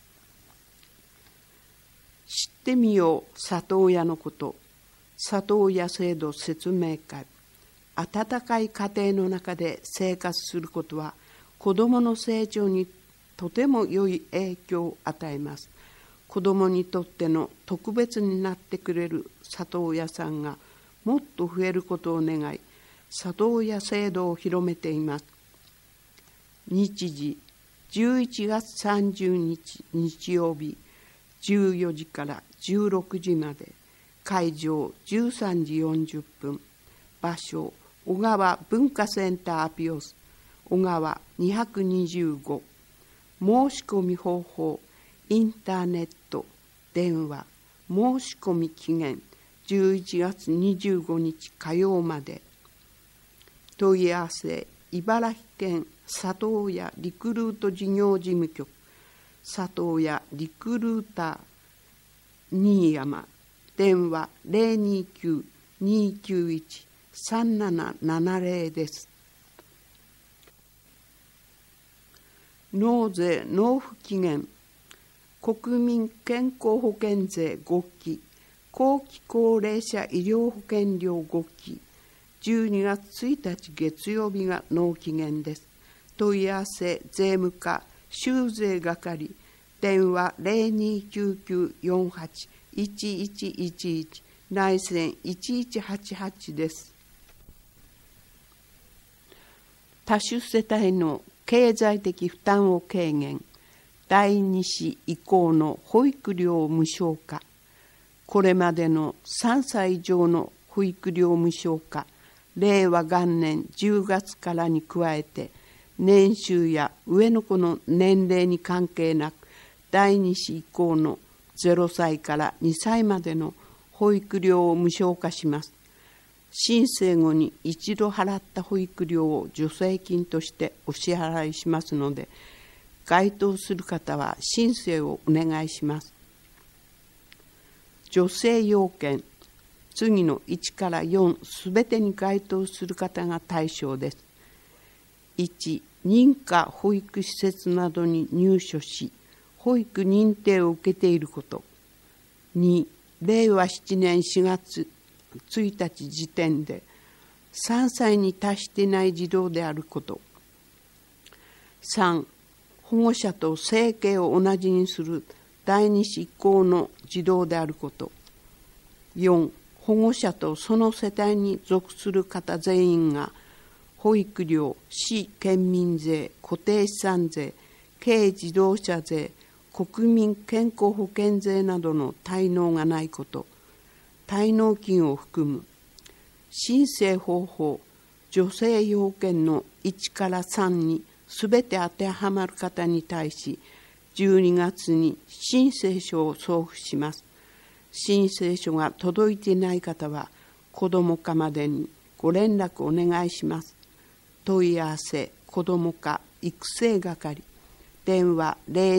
C: 知ってみよう里親のこと、里親制度説明会。温かい家庭の中で生活することは、子どもの成長にとても良い影響を与えます。子どもにとっての特別になってくれる里親さんがもっと増えることを願い、里親制度を広めています。日時、11月30日日曜日、14時から16時まで。会場13時40分。場所、小川文化センターアピオス、小川225。申し込み方法、インターネット、電話。申し込み期限11月25日火曜まで。問い合わせ、茨城県佐藤屋リクルート事業事務局、佐藤屋リクルーター新山、電話 029-291-3770 です。納税納付期限、国民健康保険税5期、後期高齢者医療保険料5期、12月1日月曜日が納期限です。問い合わせ税務課収税係、電話 0299481111 内線1188です。多種世帯の経済的負担を軽減、第2子以降の保育料無償化、これまでの3歳以上の保育料無償化、令和元年10月からに加えて、年収や上の子の年齢に関係なく、第2子以降の0歳から2歳までの保育料を無償化します。申請後に一度払った保育料を助成金としてお支払いしますので、該当する方は申請をお願いします。助成要件、次の1から4すべてに該当する方が対象です。1、認可保育施設などに入所し、保育認定を受けていること。2、令和7年4月1日時点で3歳に達していない児童であること。3、保護者と生計を同じにする第2子以降の児童であること。4、保護者とその世帯に属する方全員が保育料、市県民税、固定資産税、軽自動車税、国民健康保険税などの滞納がないこと。滞納金を含む。申請方法、助成要件の1から3にすべて当てはまる方に対し、12月に申請書を送付します。申請書が届いていない方は、子ども課までにご連絡お願いします。問い合わせ、子ども課育成係、電話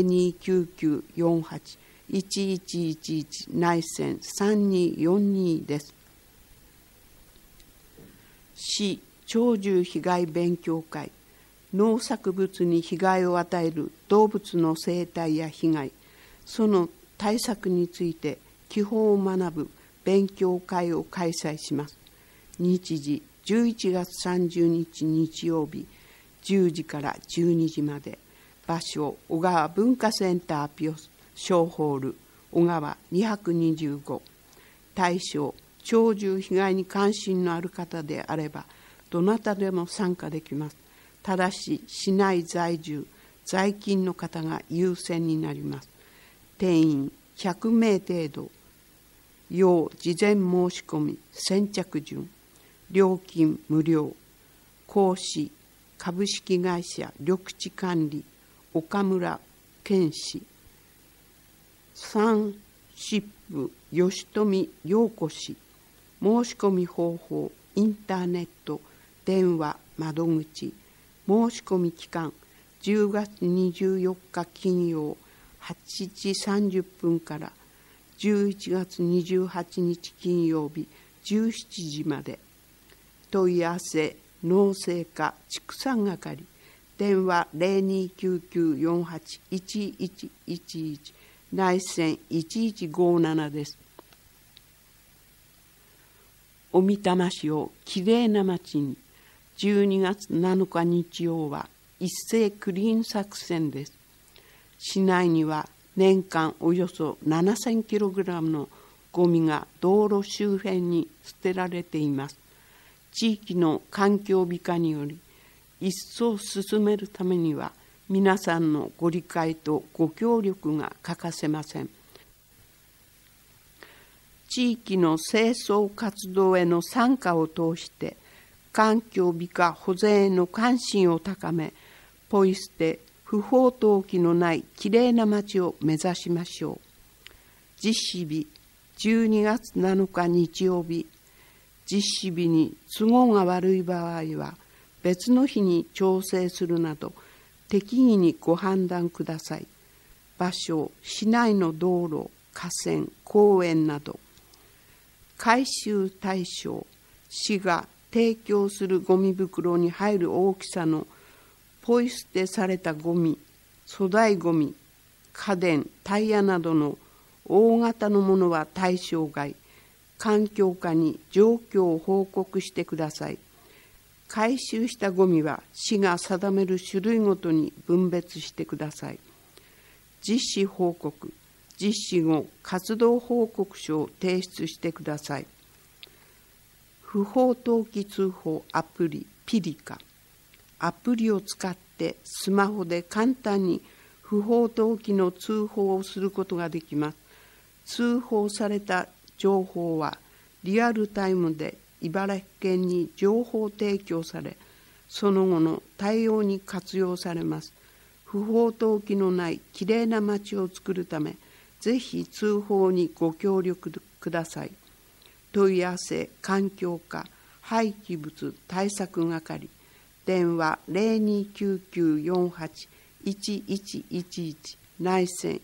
C: 0299481111 内線3242です。市鳥獣被害勉強会、農作物に被害を与える動物の生態や被害、その対策について基本を学ぶ勉強会を開催します。日時11月30日日曜日10時から12時まで。場所、小川文化センターピオス小ホール小川225。対象、鳥獣被害に関心のある方であればどなたでも参加できます。ただし市内在住在勤の方が優先になります。定員100名程度。要事前申し込み先着順。料金無料。講師、株式会社緑地管理岡村健氏。3、シップ吉富陽子氏。申し込み方法、インターネット、電話、窓口。申し込み期間、10月24日金曜8時30分から11月28日金曜日17時まで。問い合わせ、農政課畜産係、電話 0299481111 内線1157です。小美玉市をきれいな町に、12月7日日曜は一斉クリーン作戦です。市内には年間およそ 7000kg のゴミが道路周辺に捨てられています。地域の環境美化により一層進めるためには皆さんのご理解とご協力が欠かせません。地域の清掃活動への参加を通して環境美化保全への関心を高め、ポイ捨て不法投棄のないきれいな町を目指しましょう。実施日12月7日日曜日。実施日に都合が悪い場合は別の日に調整するなど適宜にご判断ください。場所、市内の道路、河川、公園など。回収対象、市が提供するゴミ袋に入る大きさのポイ捨てされたゴミ、粗大ゴミ、家電、タイヤなどの大型のものは対象外。環境課に状況を報告してください。回収したゴミは市が定める種類ごとに分別してください。実施報告、実施後活動報告書を提出してください。不法投棄通報アプリピリカ。アプリを使ってスマホで簡単に不法投棄の通報をすることができます。通報された情報はリアルタイムで茨城県に情報提供され、その後の対応に活用されます。不法投棄のないきれいな街を作るため、ぜひ通報にご協力ください。問い合わせ環境課廃棄物対策係、電話0299481111内線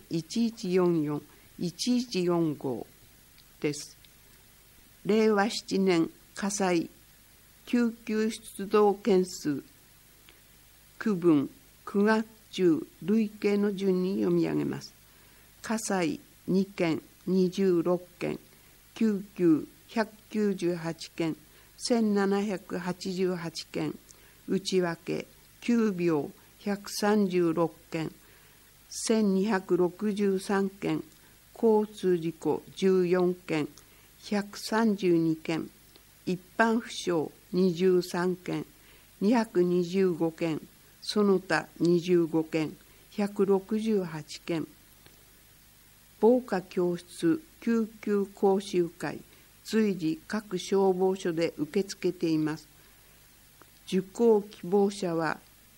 C: 11441145です。令和7年火災救急出動件数区分9月中累計の順に読み上げます。火災2件26件、救急198件、1788件、内訳急病136件、1263件、交通事故14件、132件、一般負傷23件、225件、その他25件、168件。防火教室救急講習会、随時各消防署で受け付けています。受講希望者は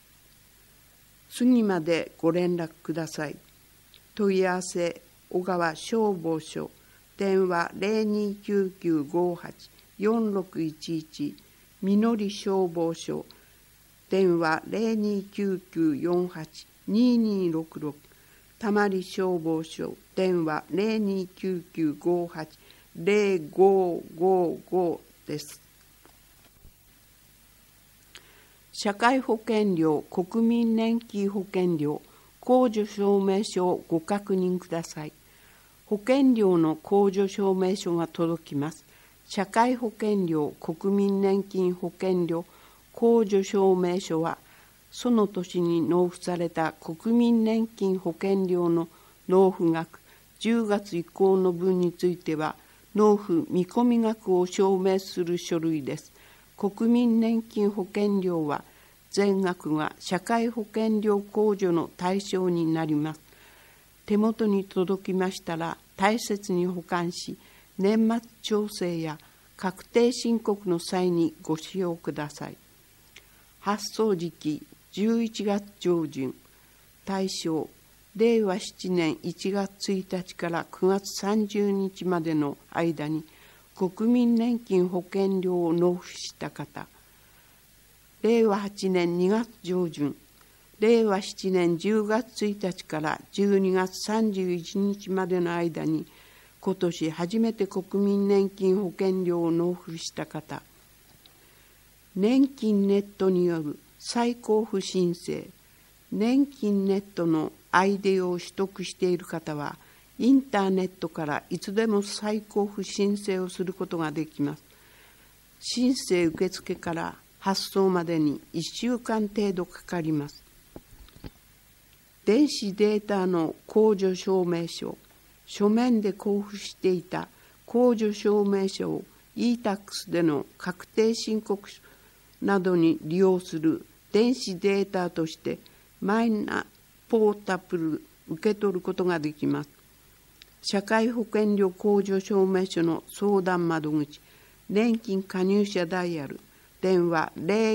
C: 次までご連絡ください。問い合わせ小川消防署、電話0299584611、みのり消防署、電話0299482266、たまり消防署、電話0299580555です。社会保険料、国民年金保険料、控除証明書をご確認ください。保険料の控除証明書が届きます。社会保険料、国民年金保険料、控除証明書は、その年に納付された国民年金保険料の納付額、10月以降の分については、納付見込み額を証明する書類です。国民年金保険料は、全額が社会保険料控除の対象になります。手元に届きましたら、大切に保管し、年末調整や確定申告の際にご使用ください。発送時期11月上旬、対象令和7年1月1日から9月30日までの間に国民年金保険料を納付した方、令和8年2月上旬、令和7年10月1日から12月31日までの間に今年初めて国民年金保険料を納付した方、年金ネットによる再交付申請、年金ネットのIDを取得している方は、インターネットからいつでも再交付申請をすることができます。申請受付から発送までに1週間程度かかります。電子データの控除証明書、書面で交付していた控除証明書を e-tax での確定申告書などに利用する電子データとしてマイナポータブル受け取ることができます。社会保険料控除証明書の相談窓口、年金加入者ダイヤル、電話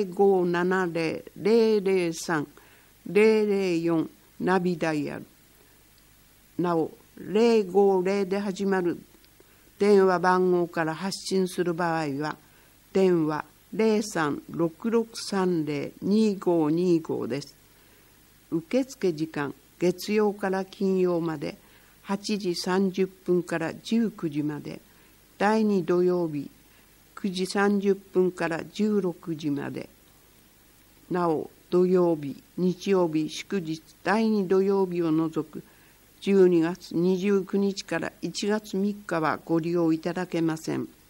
C: 0570-003-004 ナビダイヤル、なお050で始まる電話番号から発信する場合は、電話 03-6630-2525です。受付時間、月曜から金曜まで8時30分から19時まで、第2土曜日9時30分から16時まで。なお、土曜日、日曜日、祝日、第2土曜日を除く12月29日から1月3日はご利用いただけません。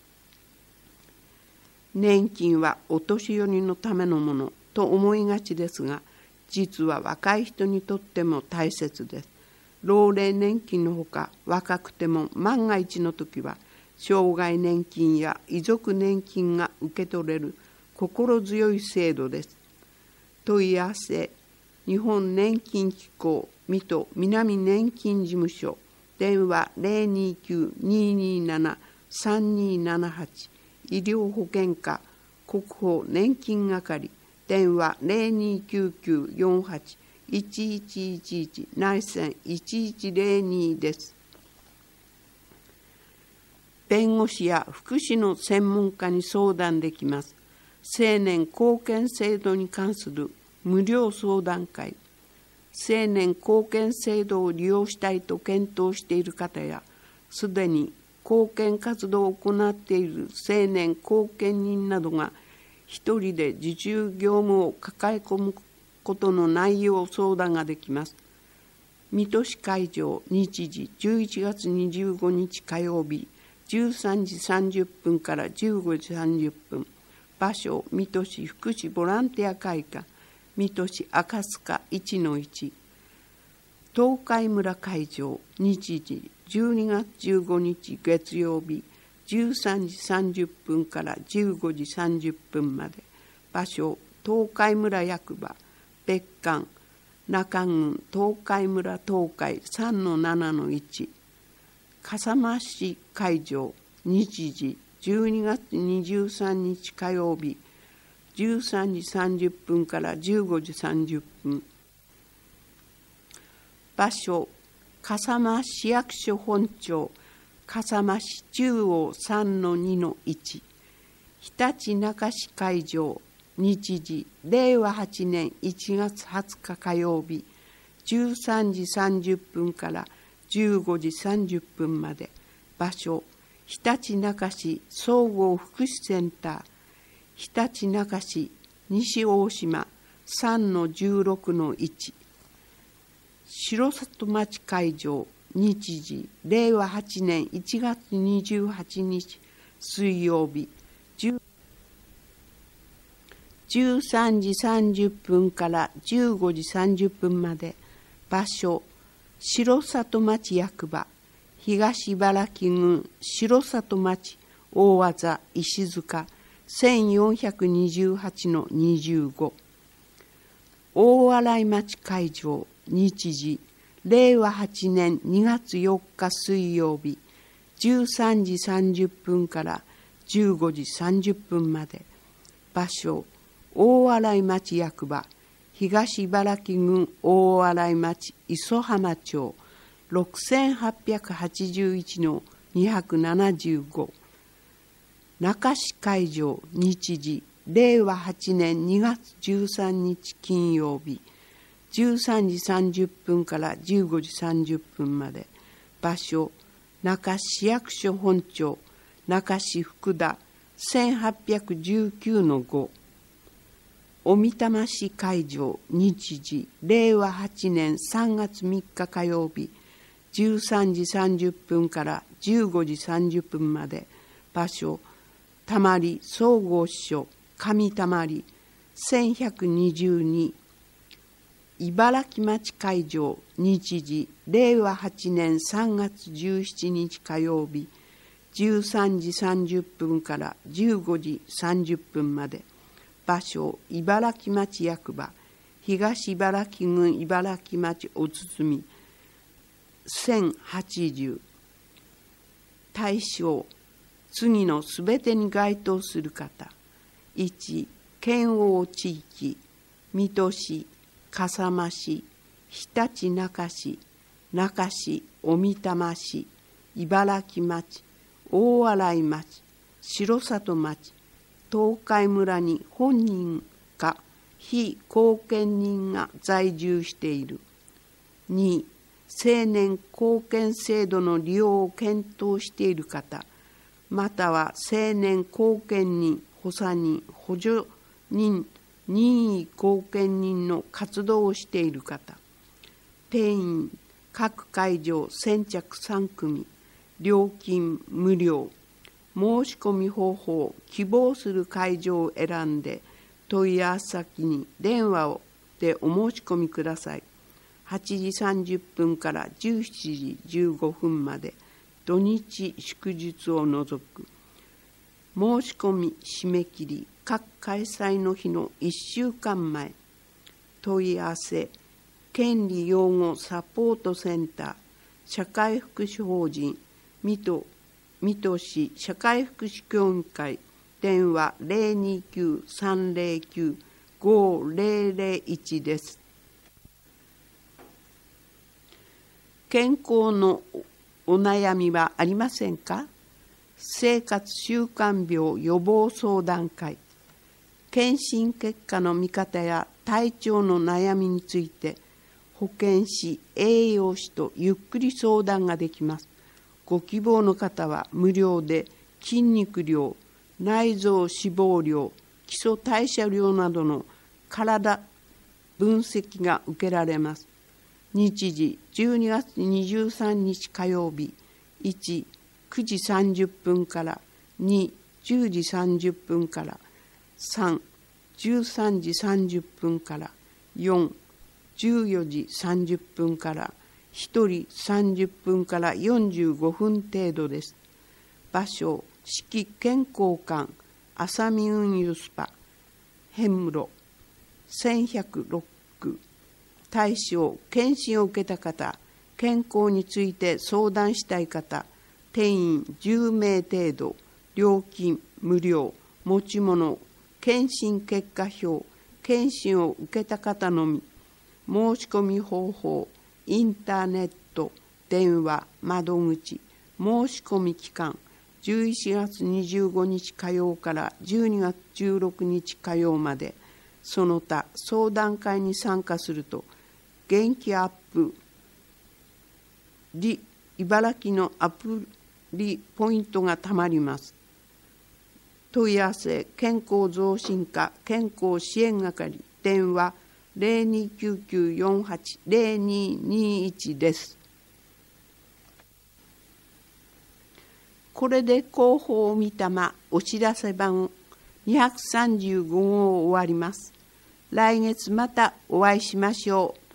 C: 年金はお年寄りのためのものと思いがちですが、実は若い人にとっても大切です。老齢年金のほか、若くても万が一の時は障害年金や遺族年金が受け取れる心強い制度です。問い合わせ、日本年金機構水戸南年金事務所、電話 029-227-3278、医療保険課国保年金係、電話 0299481111 内線1102です。弁護士や福祉の専門家に相談できます。青年貢献制度に関する無料相談会、青年貢献制度を利用したいと検討している方や、すでに貢献活動を行っている青年貢献人などが一人で受注業務を抱え込むことの内容相談ができます。水戸市会場、日時11月25日火曜日13時30分から15時30分、場所水戸市福祉ボランティア会館、水戸市赤塚 1-1、東海村会場、日時12月15日月曜日13時30分から15時30分まで、場所東海村役場別館中郡東海村東海 3-7-1、笠間市会場、日時12月23日火曜日13時30分から15時30分、場所笠間市役所本庁笠間市中央 3-2-1、日立中市会場、日時令和8年1月20日火曜日13時30分から15時30分まで、場所日立中市総合福祉センター、日立中市西大島 3-16-1、城里町会場、日時令和8年1月28日水曜日13時30分から15時30分まで、場所城里町役場東茨城郡城里町大字石塚 1428-25、大洗町会場、日時令和8年2月4日水曜日13時30分から15時30分まで、場所大洗町役場東茨城郡大洗町磯浜町 6881-275、中市会場、日時令和8年2月13日金曜日13時30分から15時30分まで、場所中市役所本庁中市福田 1819-5、小美玉市会場、日時令和8年3月3日火曜日13時30分から15時30分まで、場所たまり総合支所上たまり 1122、茨城町会場、日時令和8年3月17日火曜日13時30分から15時30分まで、場所茨城町役場東茨城郡茨城町お堤1080、対象次のすべてに該当する方、1、県央地域、水戸市、笠間市、日立中市、中市、小美玉市、茨城町、大洗町、城里町、 東海村に本人か非後見人が在住している。2、青年後見制度の利用を検討している方、または青年後見人、補佐人、補助人、任意後見人の活動をしている方、定員、各会場先着3組、料金無料、申し込み方法、希望する会場を選んで、問い合わせ先に電話でお申し込みください。8時30分から17時15分まで、土日祝日を除く。申し込み締め切り、各開催の日の1週間前。問い合わせ、権利擁護サポートセンター、社会福祉法人、水戸市社会福祉協議会、電話 029-309-5001 です。健康のお悩みはありませんか？生活習慣病予防相談会。検診結果の見方や体調の悩みについて、保健師、栄養士とゆっくり相談ができます。ご希望の方は無料で筋肉量、内臓脂肪量、基礎代謝量などの体分析が受けられます。日時12月23日火曜日、1、9時30分から、2、10時30分から、3、13時30分から、4、14時30分から、1人30分から45分程度です。場所、四季健康館、浅見運輸スパ、変室、1106区。対象、検診を受けた方、健康について相談したい方、定員10名程度、料金無料、持ち物、検診結果表、検診を受けた方のみ、申し込み方法、インターネット、電話、窓口、申し込み期間、11月25日火曜から12月16日火曜まで、その他相談会に参加すると、元気アップ、茨城のアプリポイントがたまります。問い合わせ、健康増進課健康支援係、電話0299480221です。これで広報御霊お知らせ版235号終わります。来月またお会いしましょう。